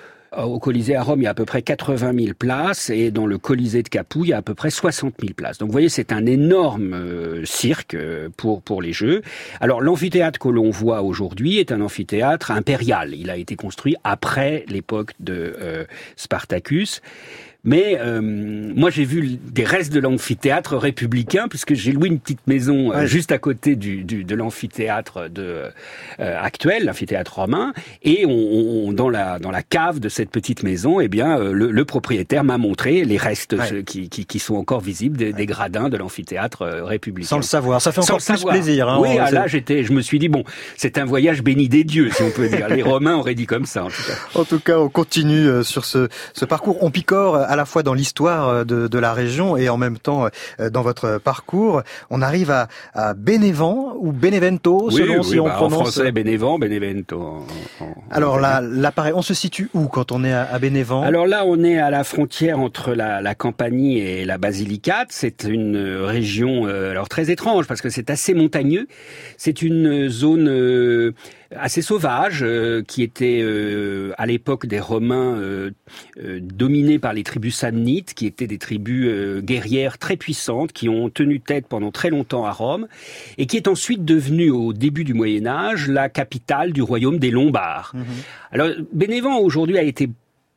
Au Colisée à Rome, il y a à peu près quatre-vingt mille places et dans le Colisée de Capoue, il y a à peu près soixante mille places. Donc vous voyez, c'est un énorme euh, cirque euh, pour pour les Jeux. Alors l'amphithéâtre que l'on voit aujourd'hui est un amphithéâtre impérial. Il a été construit après l'époque de euh, Spartacus. Mais euh, moi, j'ai vu des restes de l'amphithéâtre républicain, puisque j'ai loué une petite maison euh, ouais. juste à côté du, du, de l'amphithéâtre de, euh, actuel, l'amphithéâtre romain. Et on, on, dans la dans la cave de cette petite maison, eh bien, euh, le, le propriétaire m'a montré les restes ouais. qui, qui, qui sont encore visibles des, ouais. des gradins de l'amphithéâtre euh, républicain. Sans le savoir, ça fait encore Sans plus plaisir. Hein, oui, ah, là, j'étais, je me suis dit bon, c'est un voyage béni des dieux, si on peut dire. Les Romains auraient dit comme ça, en tout cas. En tout cas, on continue sur ce, ce parcours. On picore à la fois dans l'histoire de, de la région et en même temps dans votre parcours. On arrive à, à Bénévent ou Benevento, oui, selon oui, si on bah, prononce. En français, Bénévent, Benevento. En, en, Alors là, là, pareil, on se situe où quand on est à, à Bénévent? Alors là, on est à la frontière entre la, la Campanie et la Basilicate. C'est une région euh, alors très étrange parce que c'est assez montagneux. C'est une zone euh, assez sauvage, euh, qui était euh, à l'époque des Romains euh, euh, dominée par les tribus samnites, qui étaient des tribus euh, guerrières très puissantes, qui ont tenu tête pendant très longtemps à Rome, et qui est ensuite devenue, au début du Moyen-Âge, la capitale du royaume des Lombards. Mmh. Alors, Bénévent, aujourd'hui, a été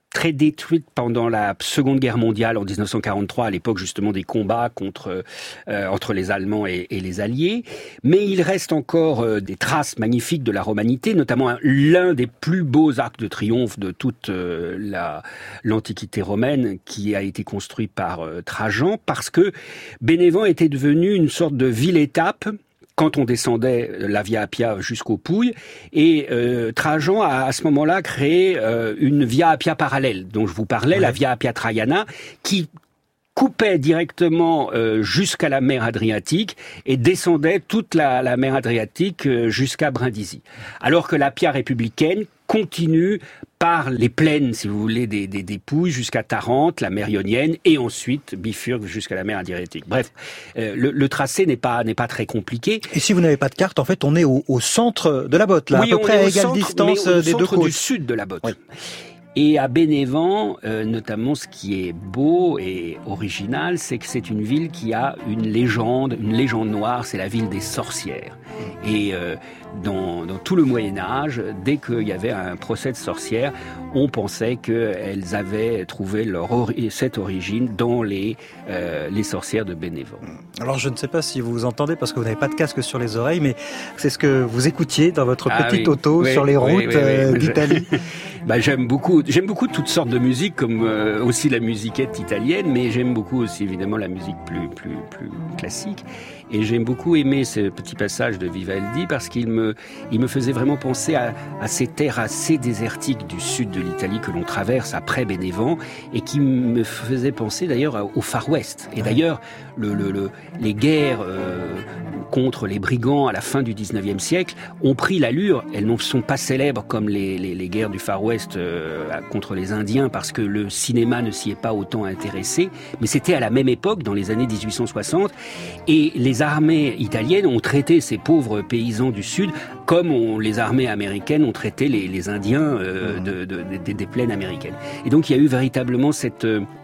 très détruite pendant la Seconde Guerre mondiale en dix-neuf cent quarante-trois, à l'époque justement des combats contre euh, entre les Allemands et, et les Alliés. Mais il reste encore euh, des traces magnifiques de la romanité, notamment un, l'un des plus beaux arcs de triomphe de toute euh, la l'Antiquité romaine, qui a été construit par euh, Trajan, parce que Bénévent était devenu une sorte de ville-étape quand on descendait la Via Appia jusqu'aux Pouilles. Et euh, Trajan a à ce moment-là créé euh, une Via Appia parallèle, dont je vous parlais, ouais. la Via Appia Traiana, qui coupait directement euh, jusqu'à la mer Adriatique et descendait toute la, la mer Adriatique euh, jusqu'à Brindisi. Alors que la Pia républicaine continue par les plaines, si vous voulez, des, des, des Pouilles jusqu'à Tarente, la mer Ionienne, et ensuite bifurque jusqu'à la mer Adriatique. Bref, euh, le, le tracé n'est pas n'est pas très compliqué. Et si vous n'avez pas de carte, en fait, on est au, au centre de la botte, là, oui, à peu près à égale centre, distance mais au des deux côtes. Au centre du sud de la botte. Oui. Et à Bénévent, euh, notamment, ce qui est beau et original, c'est que c'est une ville qui a une légende, une légende noire, c'est la ville des sorcières. Et euh, dans, dans tout le Moyen-Âge, dès qu'il y avait un procès de sorcières, on pensait qu'elles avaient trouvé leur ori- cette origine dans les, euh, les sorcières de Bénévent. Alors je ne sais pas si vous vous entendez parce que vous n'avez pas de casque sur les oreilles, mais c'est ce que vous écoutiez dans votre ah, petite oui, auto oui, sur les routes oui, oui, oui, euh, oui, d'Italie. Bah, j'aime beaucoup, j'aime beaucoup toutes sortes de musique, comme euh, aussi la musiquette italienne, mais j'aime beaucoup aussi évidemment la musique plus plus plus classique. Et j'aime beaucoup aimer ce petit passage de Vivaldi parce qu'il me il me faisait vraiment penser à, à ces terres assez désertiques du sud de l'Italie que l'on traverse après Bénévent et qui me faisait penser d'ailleurs au Far West. Et d'ailleurs, le, le, le, les guerres euh, contre les brigands à la fin du dix-neuvième siècle ont pris l'allure. Elles ne sont pas célèbres comme les, les, les guerres du Far West euh, contre les Indiens parce que le cinéma ne s'y est pas autant intéressé. Mais c'était à la même époque, dans les années dix-huit cent soixante, et les armées italiennes ont traité ces pauvres paysans du Sud comme on, les armées américaines ont traité les, les Indiens euh, de, de, de, des plaines américaines. Et donc il y a eu véritablement cette,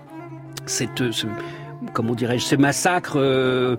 cette ce, comment dirais-je, ce massacre euh,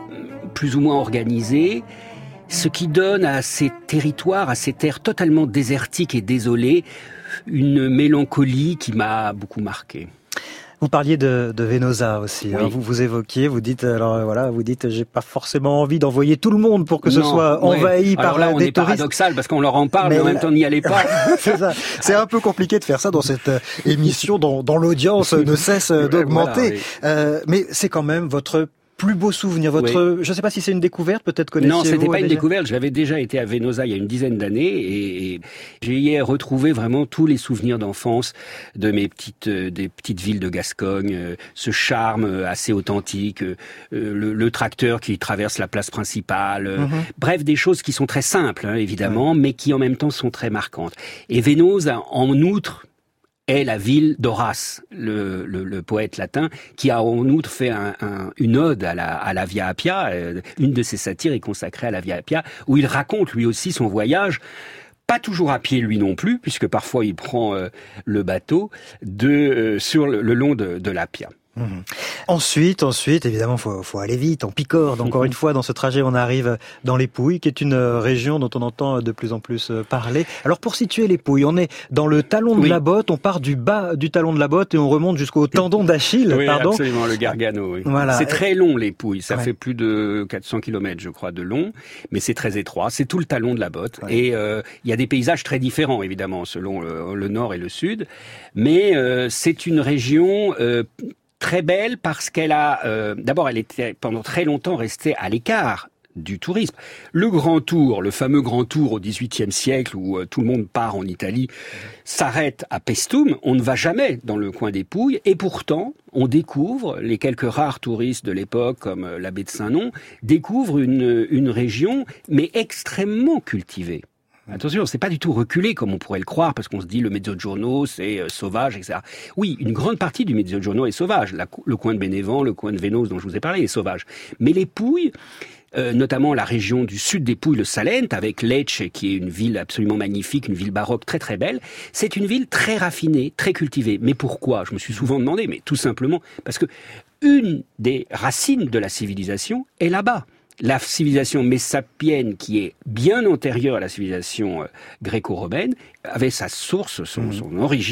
plus ou moins organisé, ce qui donne à ces territoires, à ces terres totalement désertiques et désolées, une mélancolie qui m'a beaucoup marqué. Vous parliez de, de Venosa aussi. Oui. Hein, vous vous évoquiez, vous dites alors voilà, vous dites j'ai pas forcément envie d'envoyer tout le monde pour que ce non, soit envahi oui. par alors là, des on est touristes. Paradoxal parce qu'on leur en parle, mais, mais en même temps n'y allez pas. C'est ça. C'est un peu compliqué de faire ça dans cette émission dont, dont l'audience ne cesse d'augmenter. Voilà, oui. euh, mais c'est quand même votre plus beau souvenir, votre, oui. je ne sais pas si c'est une découverte, peut-être connaissiez-vous. Non, c'était pas déjà une découverte. J'avais déjà été à Venosa il y a une dizaine d'années et, et j'ai retrouvé vraiment tous les souvenirs d'enfance de mes petites, euh, des petites villes de Gascogne, euh, ce charme assez authentique, euh, le, le tracteur qui traverse la place principale. Euh, mm-hmm. Bref, des choses qui sont très simples, hein, évidemment, mm-hmm. mais qui en même temps sont très marquantes. Et Venosa, en outre, est la ville d'Horace, le, le, le poète latin, qui a en outre fait un, un, une ode à la, à la Via Appia. Euh, une de ses satires est consacrée à la Via Appia, où il raconte lui aussi son voyage, pas toujours à pied lui non plus, puisque parfois il prend euh, le bateau, de, euh, sur le, le long de, de l'Appia. Mmh. Ensuite, ensuite, évidemment, faut, faut aller vite, en Picorde. Encore mmh. une fois, dans ce trajet, on arrive dans les Pouilles, qui est une région dont on entend de plus en plus parler. Alors, pour situer les Pouilles, on est dans le talon de oui. la botte. On part du bas du talon de la botte et on remonte jusqu'au tendon d'Achille. Oui, pardon. absolument, le Gargano. Oui. Voilà. C'est très long, les Pouilles. Ça ouais. fait plus de quatre cents kilomètres, je crois, de long, mais c'est très étroit. C'est tout le talon de la botte. Ouais. Et euh, il y a des paysages très différents, évidemment, selon le, le nord et le sud. Mais euh, c'est une région Euh, très belle parce qu'elle a, euh, d'abord, elle était pendant très longtemps restée à l'écart du tourisme. Le Grand Tour, le fameux Grand Tour au dix-huitième siècle où euh, tout le monde part en Italie, s'arrête à Paestum. On ne va jamais dans le coin des Pouilles et pourtant, on découvre, les quelques rares touristes de l'époque comme euh, l'abbé de Saint-Non, découvrent une, une région mais extrêmement cultivée. Attention, c'est pas du tout reculé comme on pourrait le croire, parce qu'on se dit le Mezzogiorno c'est euh, sauvage, et cetera. Oui, une grande partie du Mezzogiorno est sauvage. La, le coin de Bénévent, le coin de Venosa dont je vous ai parlé est sauvage. Mais les Pouilles, euh, notamment la région du sud des Pouilles, le Salent, avec Lecce, qui est une ville absolument magnifique, une ville baroque très très belle, c'est une ville très raffinée, très cultivée. Mais pourquoi ? Je me suis souvent demandé, mais tout simplement parce que une des racines de la civilisation est là-bas. La civilisation messapienne, qui est bien antérieure à la civilisation euh, gréco-romaine, avait sa source, son, mmh. son origine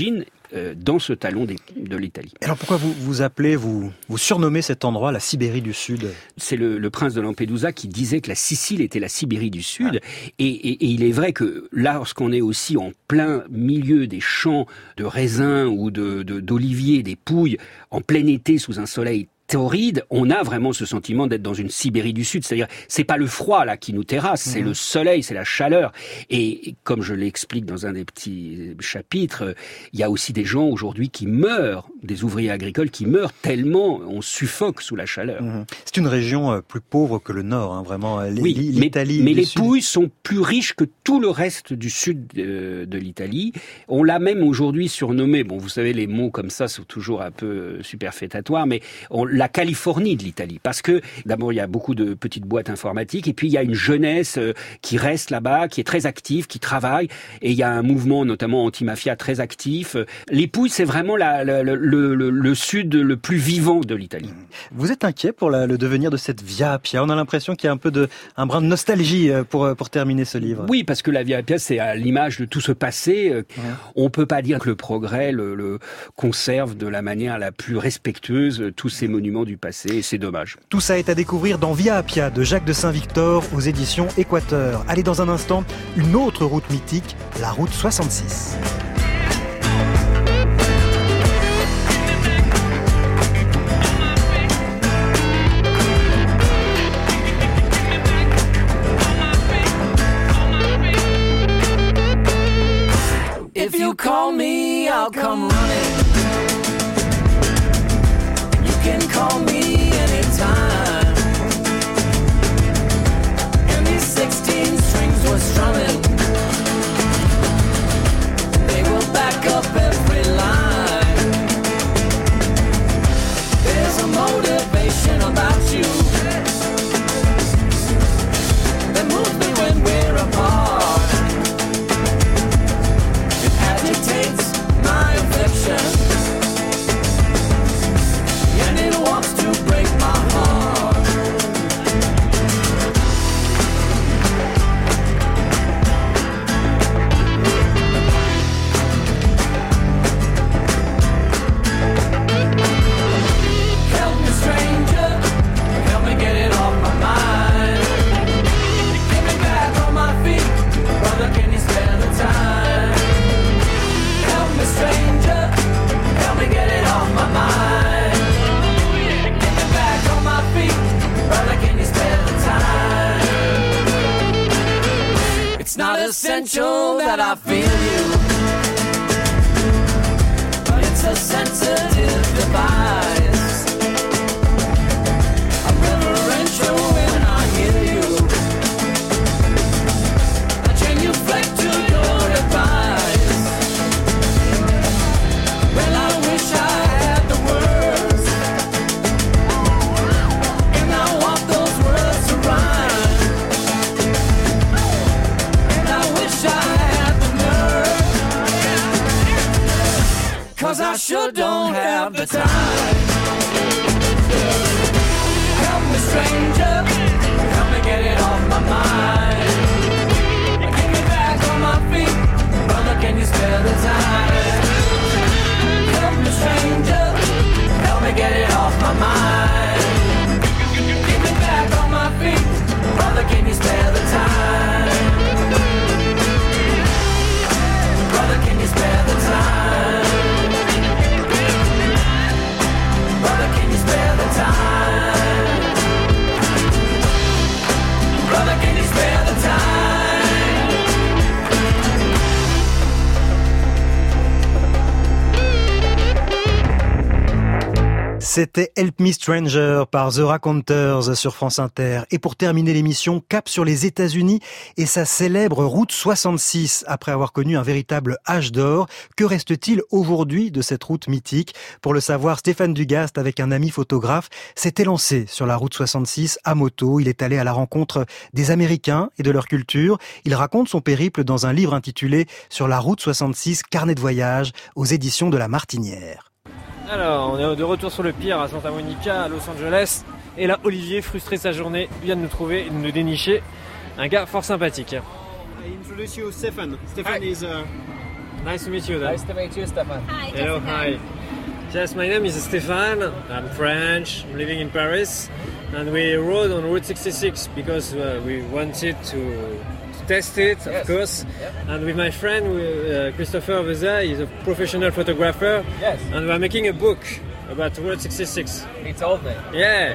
euh, dans ce talon des, de l'Italie. Alors pourquoi vous vous appelez, vous, vous surnommez cet endroit la Sibérie du Sud? C'est le, le prince de Lampedusa qui disait que la Sicile était la Sibérie du Sud. Ah. Et, et, et il est vrai que là, lorsqu'on est aussi en plein milieu des champs de raisins ou de, de, d'oliviers, des pouilles, en plein été sous un soleil torride, on a vraiment ce sentiment d'être dans une Sibérie du Sud. C'est-à-dire, c'est pas le froid là qui nous terrasse, mmh. c'est le soleil, c'est la chaleur. Et comme je l'explique dans un des petits chapitres, il y a aussi des gens aujourd'hui qui meurent, des ouvriers agricoles qui meurent tellement on suffoque sous la chaleur. Mmh. C'est une région plus pauvre que le Nord, hein, vraiment. Oui, l'Italie. Mais, mais les Sud. Pouilles sont plus riches que tout le reste du Sud de, de l'Italie. On l'a même aujourd'hui surnommé. Bon, vous savez, les mots comme ça sont toujours un peu superfétatoires, mais on la Californie de l'Italie, parce que d'abord il y a beaucoup de petites boîtes informatiques et puis il y a une jeunesse qui reste là-bas, qui est très active, qui travaille, et il y a un mouvement notamment anti-mafia très actif. Les Pouilles, c'est vraiment la, la, le, le, le sud le plus vivant de l'Italie. Vous êtes inquiet pour la, le devenir de cette Via Appia? On a l'impression qu'il y a un peu de un brin de nostalgie pour pour terminer ce livre. Oui, parce que la Via Appia, c'est à l'image de tout ce passé. Ouais. On peut pas dire que le progrès le, le conserve de la manière la plus respectueuse tous ces monuments du passé, et c'est dommage. Tout ça est à découvrir dans Via Appia de Jacques de Saint-Victor aux éditions Équateur. Allez, dans un instant, une autre route mythique, la route soixante-six. If you call me, I'll come running. You can call me anytime. And these sixteen strings were strumming. They will back up every line. There's a motivation about you that moves me when we're apart. It agitates my affection. Essential that I feel you, but it's a sensitive device. I'm reverential when I hear you. I genuflect to your advice. Well, I wish I had the words, and I want those words to rhyme. Cause I sure don't have the time. Help me, stranger, help me get it off my mind. Get me back on my feet, brother, can you spare the time? Help me, stranger, help me get it off my mind. Get me back on my feet, brother, can you spare the time? Brother, can you spare the time? C'était Help Me Stranger par The Raconteurs sur France Inter. Et pour terminer l'émission, cap sur les États-Unis et sa célèbre route soixante-six. Après avoir connu un véritable âge d'or, que reste-t-il aujourd'hui de cette route mythique? Pour le savoir, Stéphane Dugast, avec un ami photographe, s'était lancé sur la route soixante-six à moto. Il est allé à la rencontre des Américains et de leur culture. Il raconte son périple dans un livre intitulé Sur la route soixante-six, carnet de voyage, aux éditions de La Martinière. Alors, on est de retour sur le pier à Santa Monica, à Los Angeles. Et là, Olivier, frustré de sa journée, vient de nous trouver et de nous dénicher un gars fort sympathique. I introduce you Stefan. Stefan Hi. is uh, Nice to meet you. Then. Nice to meet you, Stefan. Hi. Hello, hi. Yes, my name is Stéphane. I'm French. I'm living in Paris, and we rode on Route sixty-six because uh, we wanted to, to test it, of yes. course. Yep. And with my friend uh, Christopher Veza, he's a professional photographer. Yes. And we're making a book about Route sixty-six. He told me. Yeah.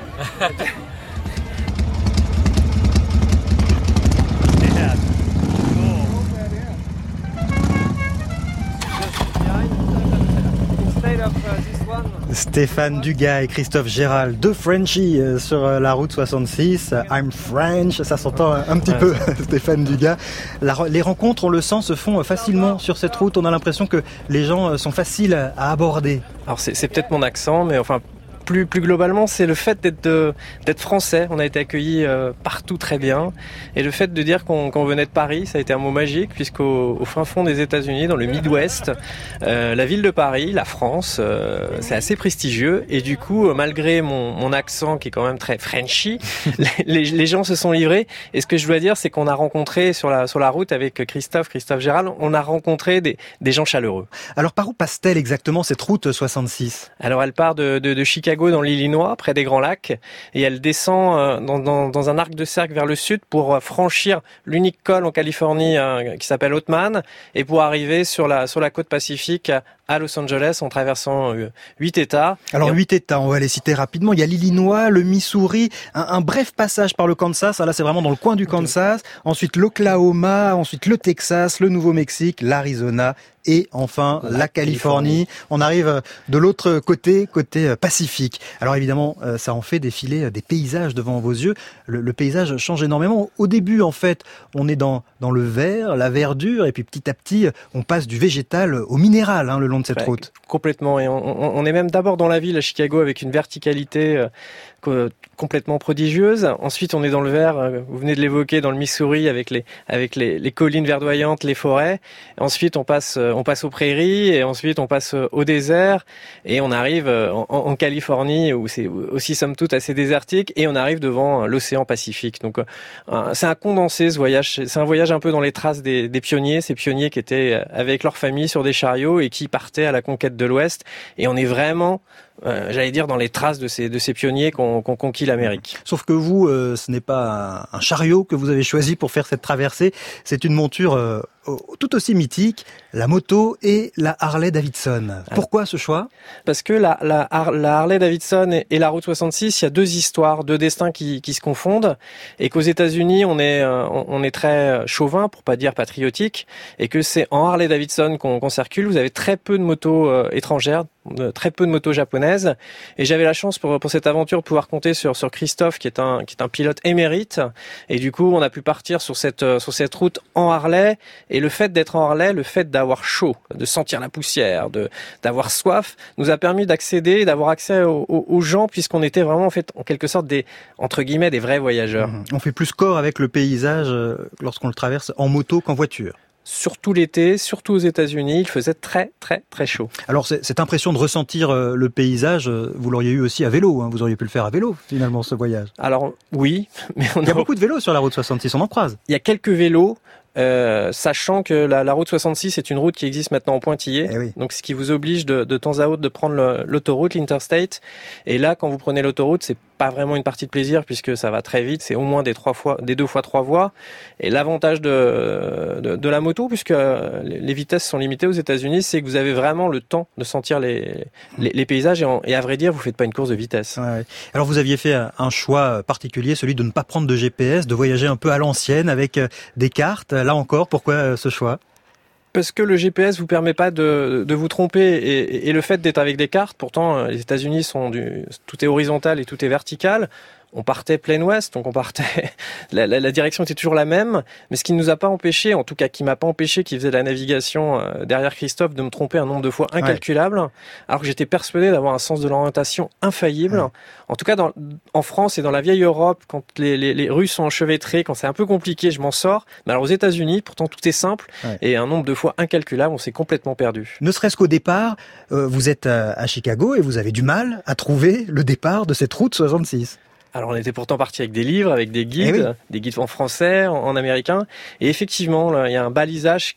Stéphane Dugas et Christophe Gérald, deux Frenchies sur la route soixante-six. I'm French, ça s'entend un petit peu, Stéphane Dugas. La, les rencontres, on le sent, se font facilement sur cette route. On a l'impression que les gens sont faciles à aborder. Alors c'est, c'est peut-être mon accent, mais enfin... Plus, plus globalement, c'est le fait d'être, de, d'être français. On a été accueillis euh, partout très bien. Et le fait de dire qu'on, qu'on venait de Paris, ça a été un mot magique, puisqu'au au fin fond des États-Unis, dans le Midwest, euh, la ville de Paris, la France, euh, c'est assez prestigieux. Et du coup, malgré mon, mon accent qui est quand même très Frenchy, les, les gens se sont livrés. Et ce que je dois dire, c'est qu'on a rencontré sur la, sur la route avec Christophe, Christophe Gérald, on a rencontré des, des gens chaleureux. Alors par où passe-t-elle exactement cette route soixante-six ? Alors elle part de, de, de Chicago, dans l'Illinois, près des Grands Lacs, et elle descend dans, dans, dans un arc de cercle vers le sud pour franchir l'unique col en Californie hein, qui s'appelle Oatman, et pour arriver sur la, sur la côte pacifique à Los Angeles en traversant huit États. Alors huit États, on va les citer rapidement. Il y a l'Illinois, le Missouri, un, un bref passage par le Kansas. Là, c'est vraiment dans le coin du Kansas. Ensuite, l'Oklahoma, ensuite le Texas, le Nouveau-Mexique, l'Arizona et enfin la, la Californie. Californie. On arrive de l'autre côté, côté Pacifique. Alors évidemment, ça en fait défiler des paysages devant vos yeux. Le, le paysage change énormément. Au début, en fait, on est dans, dans le vert, la verdure, et puis petit à petit, on passe du végétal au minéral hein, le long de cette ouais, route. Complètement. Et on, on est même d'abord dans la ville à Chicago avec une verticalité euh, complètement prodigieuse. Ensuite, on est dans le vert, euh, vous venez de l'évoquer, dans le Missouri avec les avec les, les collines verdoyantes, les forêts. Ensuite, on passe euh, on passe aux prairies et ensuite on passe euh, au désert et on arrive euh, en, en Californie où c'est aussi somme toute assez désertique et on arrive devant l'océan Pacifique. Donc euh, c'est un condensé ce voyage. C'est un voyage un peu dans les traces des, des pionniers, ces pionniers qui étaient avec leur famille sur des chariots et qui partaient à la conquête de l'Ouest. Et on est vraiment Euh, j'allais dire dans les traces de ces de ces pionniers qui ont conquis l'Amérique. Sauf que vous, euh, ce n'est pas un, un chariot que vous avez choisi pour faire cette traversée, c'est une monture euh, tout aussi mythique, la moto et la Harley-Davidson. Pourquoi ce choix ? Parce que la, la, la Harley-Davidson et, et la route soixante-six, il y a deux histoires, deux destins qui, qui se confondent, et qu'aux États-Unis, on est on, on est très chauvin, pour pas dire patriotique, et que c'est en Harley-Davidson qu'on, qu'on circule. Vous avez très peu de motos euh, étrangères, très peu de motos japonaises, et j'avais la chance pour pour cette aventure de pouvoir compter sur sur Christophe qui est un qui est un pilote émérite, et du coup on a pu partir sur cette sur cette route en Harley, et le fait d'être en Harley, le fait d'avoir chaud, de sentir la poussière, de d'avoir soif, nous a permis d'accéder, d'avoir accès aux, aux, aux gens, puisqu'on était vraiment en fait en quelque sorte des entre guillemets des vrais voyageurs. Mmh. On fait plus corps avec le paysage lorsqu'on le traverse en moto qu'en voiture. Surtout l'été, surtout aux États-Unis, il faisait très très très chaud. Alors cette impression de ressentir le paysage, vous l'auriez eu aussi à vélo, hein. Vous auriez pu le faire à vélo finalement ce voyage. Alors oui, mais on il y a, a beaucoup de vélos sur la route soixante-six, on en croise. Il y a quelques vélos. Euh, sachant que la, la route soixante-six est une route qui existe maintenant en pointillé, eh oui. Donc ce qui vous oblige de, de temps à autre de prendre le, l'autoroute, l'interstate. Et là, quand vous prenez l'autoroute, c'est pas vraiment une partie de plaisir puisque ça va très vite. C'est au moins des trois fois, des deux fois trois voies. Et l'avantage de, de, de la moto, puisque les vitesses sont limitées aux États-Unis, c'est que vous avez vraiment le temps de sentir les, les, les paysages. Et, en, et à vrai dire, vous faites pas une course de vitesse. Ouais, ouais. Alors vous aviez fait un choix particulier, celui de ne pas prendre de G P S, de voyager un peu à l'ancienne avec des cartes. Là encore, pourquoi ce choix ? Parce que le G P S vous permet pas de, de vous tromper et, et le fait d'être avec des cartes, pourtant les États-Unis sont du, tout est horizontal et tout est vertical. On partait plein ouest, donc on partait, la, la, la direction était toujours la même, mais ce qui ne nous a pas empêché, en tout cas qui m'a pas empêché, qui faisait la navigation euh, derrière Christophe, de me tromper un nombre de fois incalculable, ouais. Alors que j'étais persuadé d'avoir un sens de l'orientation infaillible. Ouais. En tout cas, dans, en France et dans la vieille Europe, quand les, les, les rues sont enchevêtrées, quand c'est un peu compliqué, je m'en sors. Mais alors aux États-Unis, pourtant tout est simple, ouais. Et un nombre de fois incalculable, on s'est complètement perdu. Ne serait-ce qu'au départ, euh, vous êtes à, à Chicago et vous avez du mal à trouver le départ de cette route soixante-six. Alors on était pourtant parti avec des livres, avec des guides, eh oui. Des guides en français, en, en américain, et effectivement là, il y a un balisage qui est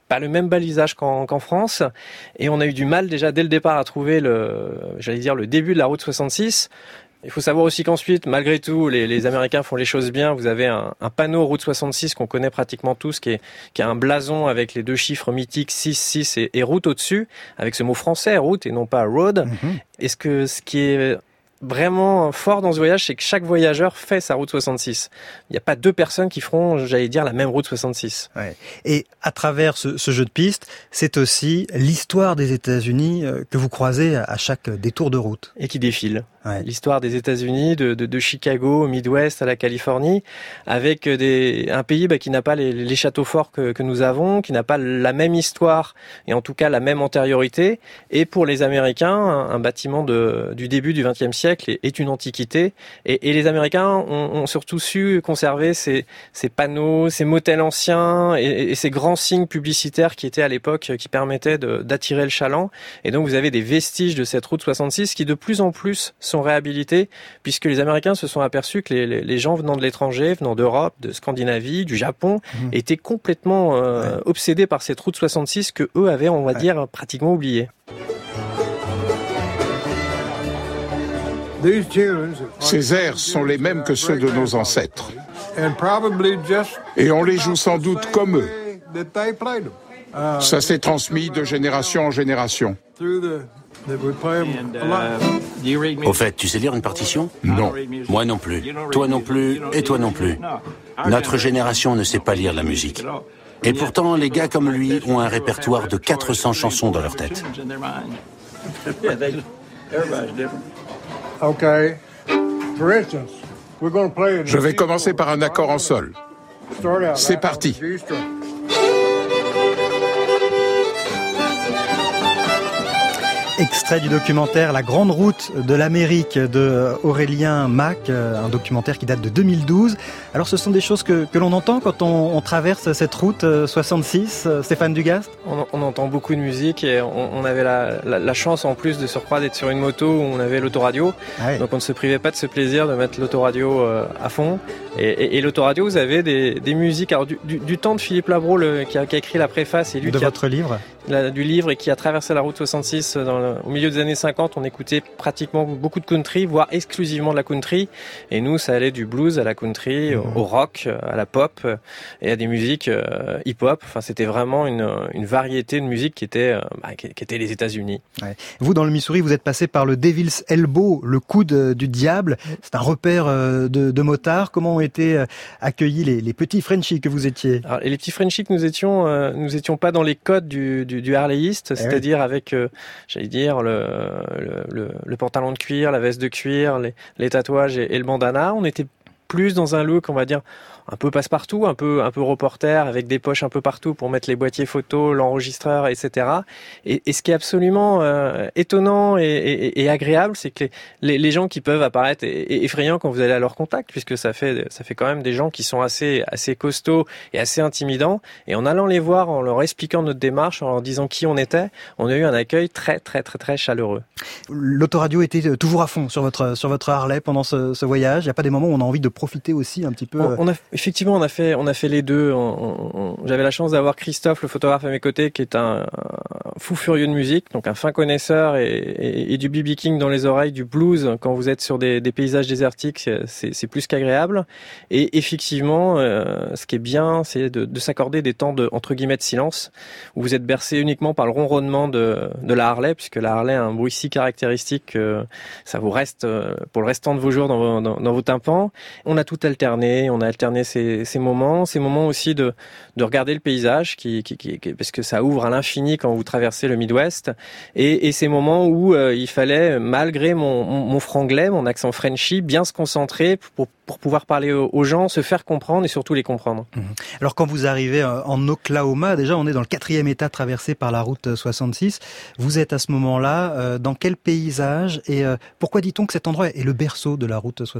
pas le même balisage qu'en, qu'en France, et on a eu du mal déjà dès le départ à trouver le, j'allais dire, le début de la route soixante-six. Il faut savoir aussi qu'ensuite, malgré tout, les, les Américains font les choses bien. Vous avez un, un panneau route soixante-six qu'on connaît pratiquement tous, qui est, qui a un blason avec les deux chiffres mythiques six six et, et route au-dessus, avec ce mot français, route, et non pas road. Mm-hmm. Et ce que, ce qui est vraiment fort dans ce voyage, c'est que chaque voyageur fait sa route soixante-six. Il n'y a pas deux personnes qui feront, j'allais dire, la même route soixante-six. Ouais. Et à travers ce, ce jeu de piste, c'est aussi l'histoire des États-Unis que vous croisez à chaque détour de route. Et qui défile. Ouais. L'histoire des États-Unis, de, de, de Chicago au Midwest à la Californie, avec des, un pays bah, qui n'a pas les, les châteaux forts que, que nous avons, qui n'a pas la même histoire et en tout cas la même antériorité. Et pour les Américains, un, un bâtiment de, du début du vingtième siècle est, est une antiquité. Et, et les Américains ont, ont surtout su conserver ces, ces panneaux, ces motels anciens et, et ces grands signes publicitaires qui étaient à l'époque, qui permettaient de, d'attirer le chaland. Et donc vous avez des vestiges de cette route soixante-six qui de plus en plus sont réhabilités, puisque les Américains se sont aperçus que les, les, les gens venant de l'étranger, venant d'Europe, de Scandinavie, du Japon, mmh. étaient complètement euh, ouais. obsédés par cette route soixante-six que eux avaient, on va ouais. dire, pratiquement oubliée. Ces airs sont les mêmes que ceux de nos ancêtres. Et on les joue sans doute comme eux. Ça s'est transmis de génération en génération. Au fait, tu sais lire une partition ? Non. Moi non plus. Toi non plus, et toi non plus. Notre génération ne sait pas lire la musique. Et pourtant, les gars comme lui ont un répertoire de quatre cents chansons dans leur tête. Je vais commencer par un accord en sol. C'est parti. Extrait du documentaire La Grande Route de l'Amérique de Aurélien Mac, un documentaire qui date de deux mille douze. Alors ce sont des choses que, que l'on entend quand on, on traverse cette route soixante-six, Stéphane Dugast ? on, on entend beaucoup de musique et on, on avait la, la, la chance en plus de surcroît d'être sur une moto où on avait l'autoradio. Ah oui. Donc on ne se privait pas de ce plaisir de mettre l'autoradio à fond. Et, et, et l'autoradio, vous avez des, des musiques alors du, du, du temps de Philippe Labro le, qui, a, qui a écrit la préface et lui de qui votre a, livre la, du livre et qui a traversé la route soixante-six dans le, au milieu des années cinquante. On écoutait pratiquement beaucoup de country, voire exclusivement de la country. Et nous, ça allait du blues à la country, mmh. au, au rock, à la pop et à des musiques euh, hip-hop. Enfin, c'était vraiment une, une variété de musique qui était, euh, bah, qui, qui était les États-Unis. Ouais. Vous, dans le Missouri, vous êtes passé par le Devil's Elbow, le coude du diable. C'est un repère euh, de, de motards. Comment ont été euh, accueillis les, les petits Frenchies que vous étiez ? Alors, et les petits Frenchies que nous étions, euh, nous étions pas dans les codes du, du, du Harleyiste, eh c'est-à-dire oui. avec, euh, j'allais dire, le, le, le, le pantalon de cuir, la veste de cuir, les, les tatouages et, et le bandana. On était plus dans un look, on va dire, un peu passe-partout, un peu un peu reporter, avec des poches un peu partout pour mettre les boîtiers photos, l'enregistreur, et cetera. Et, et ce qui est absolument euh, étonnant et, et, et agréable, c'est que les, les, les gens qui peuvent apparaître effrayants quand vous allez à leur contact, puisque ça fait ça fait quand même des gens qui sont assez assez costauds et assez intimidants. Et en allant les voir, en leur expliquant notre démarche, en leur disant qui on était, on a eu un accueil très très très très chaleureux. L'autoradio était toujours à fond sur votre sur votre Harley pendant ce, ce voyage. Il n'y a pas des moments où on a envie de profiter aussi un petit peu. On, on a Effectivement, on a fait, on a fait les deux. On, on, j'avais la chance d'avoir Christophe, le photographe à mes côtés, qui est un, un fou furieux de musique, donc un fin connaisseur et, et, et du B B King dans les oreilles, du blues. Quand vous êtes sur des, des paysages désertiques, c'est, c'est plus qu'agréable. Et effectivement, euh, ce qui est bien, c'est de, de s'accorder des temps de entre guillemets de silence, où vous êtes bercé uniquement par le ronronnement de, de la Harley, puisque la Harley a un bruit si caractéristique que ça vous reste pour le restant de vos jours dans vos, dans, dans vos tympans. On a tout alterné, on a alterné Ces, ces moments, ces moments aussi de, de regarder le paysage, qui, qui, qui, parce que ça ouvre à l'infini quand vous traversez le Midwest, et, et ces moments où euh, il fallait, malgré mon, mon, mon franglais, mon accent Frenchy, bien se concentrer pour, pour pouvoir parler aux, aux gens, se faire comprendre et surtout les comprendre. Mmh. Alors quand vous arrivez en Oklahoma, déjà on est dans le quatrième état traversé par la route soixante-six, vous êtes à ce moment-là euh, dans quel paysage et euh, pourquoi dit-on que cet endroit est le berceau de la route soixante-six ?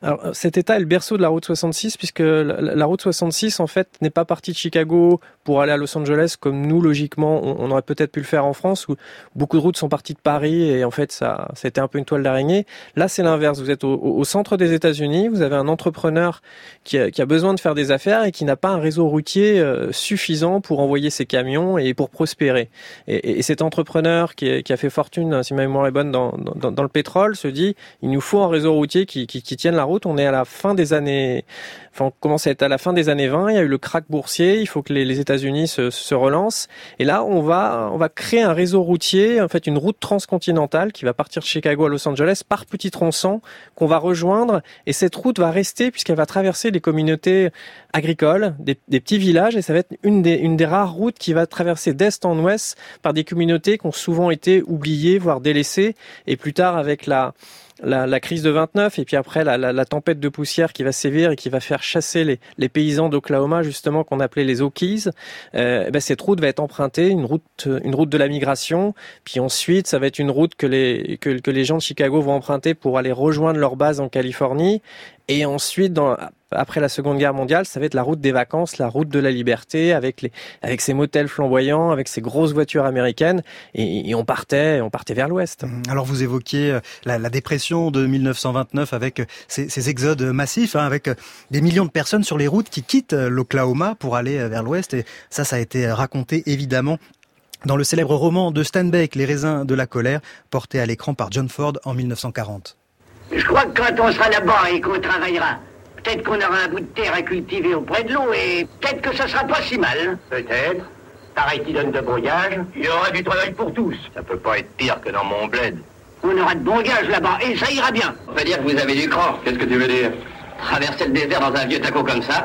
Alors, cet État est le berceau de la route soixante-six, puisque la, la route soixante-six, en fait, n'est pas partie de Chicago pour aller à Los Angeles, comme nous, logiquement, on, on aurait peut-être pu le faire en France, où beaucoup de routes sont parties de Paris, et en fait, ça, c'était un peu une toile d'araignée. Là, c'est l'inverse. Vous êtes au, au centre des États-Unis, vous avez un entrepreneur qui a, qui a besoin de faire des affaires et qui n'a pas un réseau routier euh, suffisant pour envoyer ses camions et pour prospérer. Et, et, et cet entrepreneur qui, est, qui a fait fortune, si ma mémoire est bonne, dans, dans, dans le pétrole, se dit, il nous faut un réseau routier qui, qui, qui tienne la route. On est à la fin des années, enfin, on commence à être à la fin des années vingt. Il y a eu le krach boursier. Il faut que les, les États-Unis se, se relancent. Et là, on va, on va créer un réseau routier, en fait, une route transcontinentale qui va partir de Chicago à Los Angeles par petits tronçons qu'on va rejoindre. Et cette route va rester puisqu'elle va traverser des communautés agricoles, des, des petits villages. Et ça va être une des, une des rares routes qui va traverser d'est en ouest par des communautés qui ont souvent été oubliées, voire délaissées. Et plus tard, avec la La, la crise de vingt-neuf et puis après la, la, la tempête de poussière qui va sévir et qui va faire chasser les, les paysans d'Oklahoma justement qu'on appelait les Okies, euh, ben cette route va être empruntée, une route, une route de la migration. Puis ensuite, ça va être une route que les que, que les gens de Chicago vont emprunter pour aller rejoindre leur base en Californie. Et ensuite, dans, après la Seconde Guerre mondiale, ça va être la route des vacances, la route de la liberté, avec les, avec ses motels flamboyants, avec ses grosses voitures américaines, et, et on partait, on partait vers l'ouest. Alors vous évoquiez la, la dépression de mille neuf cent vingt-neuf avec ces, ces exodes massifs, hein, avec des millions de personnes sur les routes qui quittent l'Oklahoma pour aller vers l'ouest, et ça, ça a été raconté évidemment dans le célèbre roman de Steinbeck, Les raisins de la colère, porté à l'écran par John Ford en mille neuf cent quarante. Je crois que quand on sera là-bas et qu'on travaillera, peut-être qu'on aura un bout de terre à cultiver auprès de l'eau et peut-être que ça sera pas si mal. Peut-être. Pareil qui donne de bons gages. Il y aura du travail pour tous. Ça peut pas être pire que dans mon bled. On aura de bons gages là-bas et ça ira bien. On va dire que vous avez du cran. Qu'est-ce que tu veux dire? Traverser le désert dans un vieux taco comme ça.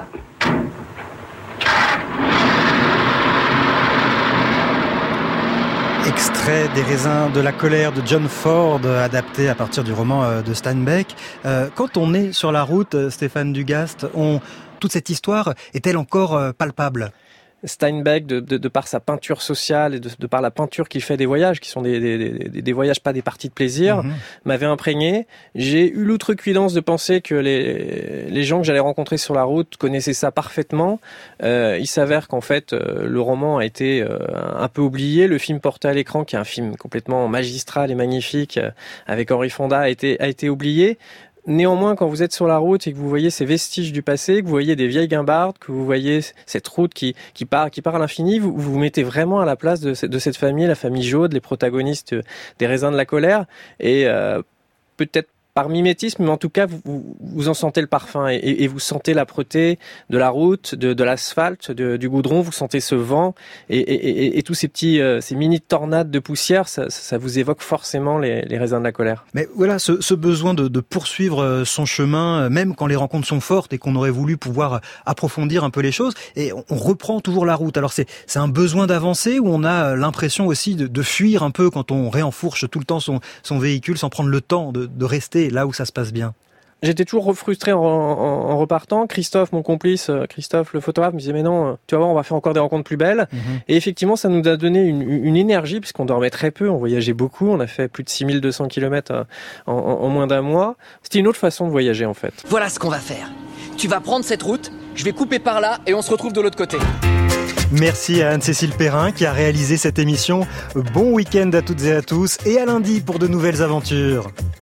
Extrait des raisins de la colère de John Ford, adapté à partir du roman de Steinbeck. Euh, quand on est sur la route, Stéphane Dugast, on, toute cette histoire est-elle encore palpable ? Steinbeck, de, de, de par sa peinture sociale et de, de par la peinture qu'il fait des voyages, qui sont des, des, des, des voyages, pas des parties de plaisir, mmh. m'avait imprégné. J'ai eu l'outrecuidance de penser que les, les gens que j'allais rencontrer sur la route connaissaient ça parfaitement. Euh, il s'avère qu'en fait, euh, le roman a été euh, un peu oublié. Le film porté à l'écran, qui est un film complètement magistral et magnifique, euh, avec Henry Fonda, a été, a été oublié. Néanmoins, quand vous êtes sur la route et que vous voyez ces vestiges du passé, que vous voyez des vieilles guimbardes, que vous voyez cette route qui, qui part, qui part à l'infini, vous, vous vous mettez vraiment à la place de, de cette famille, la famille Jaude, les protagonistes des raisins de la colère. Et euh, peut-être par mimétisme, mais en tout cas, vous, vous en sentez le parfum et, et vous sentez l'âpreté de la route, de, de l'asphalte, de, du goudron. Vous sentez ce vent et, et, et, et tous ces petits, euh, ces mini tornades de poussière, ça, ça vous évoque forcément les, les raisins de la colère. Mais voilà, ce, ce besoin de, de poursuivre son chemin, même quand les rencontres sont fortes et qu'on aurait voulu pouvoir approfondir un peu les choses, et on, on reprend toujours la route. Alors c'est, c'est un besoin d'avancer ou on a l'impression aussi de, de fuir un peu quand on réenfourche tout le temps son, son véhicule sans prendre le temps de, de rester là où ça se passe bien? J'étais toujours frustré en, en, en repartant. Christophe, mon complice, Christophe, le photographe, me disait mais non, tu vas voir, on va faire encore des rencontres plus belles. Mmh. Et effectivement, ça nous a donné une, une énergie puisqu'on dormait très peu, on voyageait beaucoup, on a fait plus de six mille deux cents kilomètres en, en, en moins d'un mois. C'était une autre façon de voyager en fait. Voilà ce qu'on va faire. Tu vas prendre cette route, je vais couper par là et on se retrouve de l'autre côté. Merci à Anne-Cécile Perrin qui a réalisé cette émission. Bon week-end à toutes et à tous et à lundi pour de nouvelles aventures.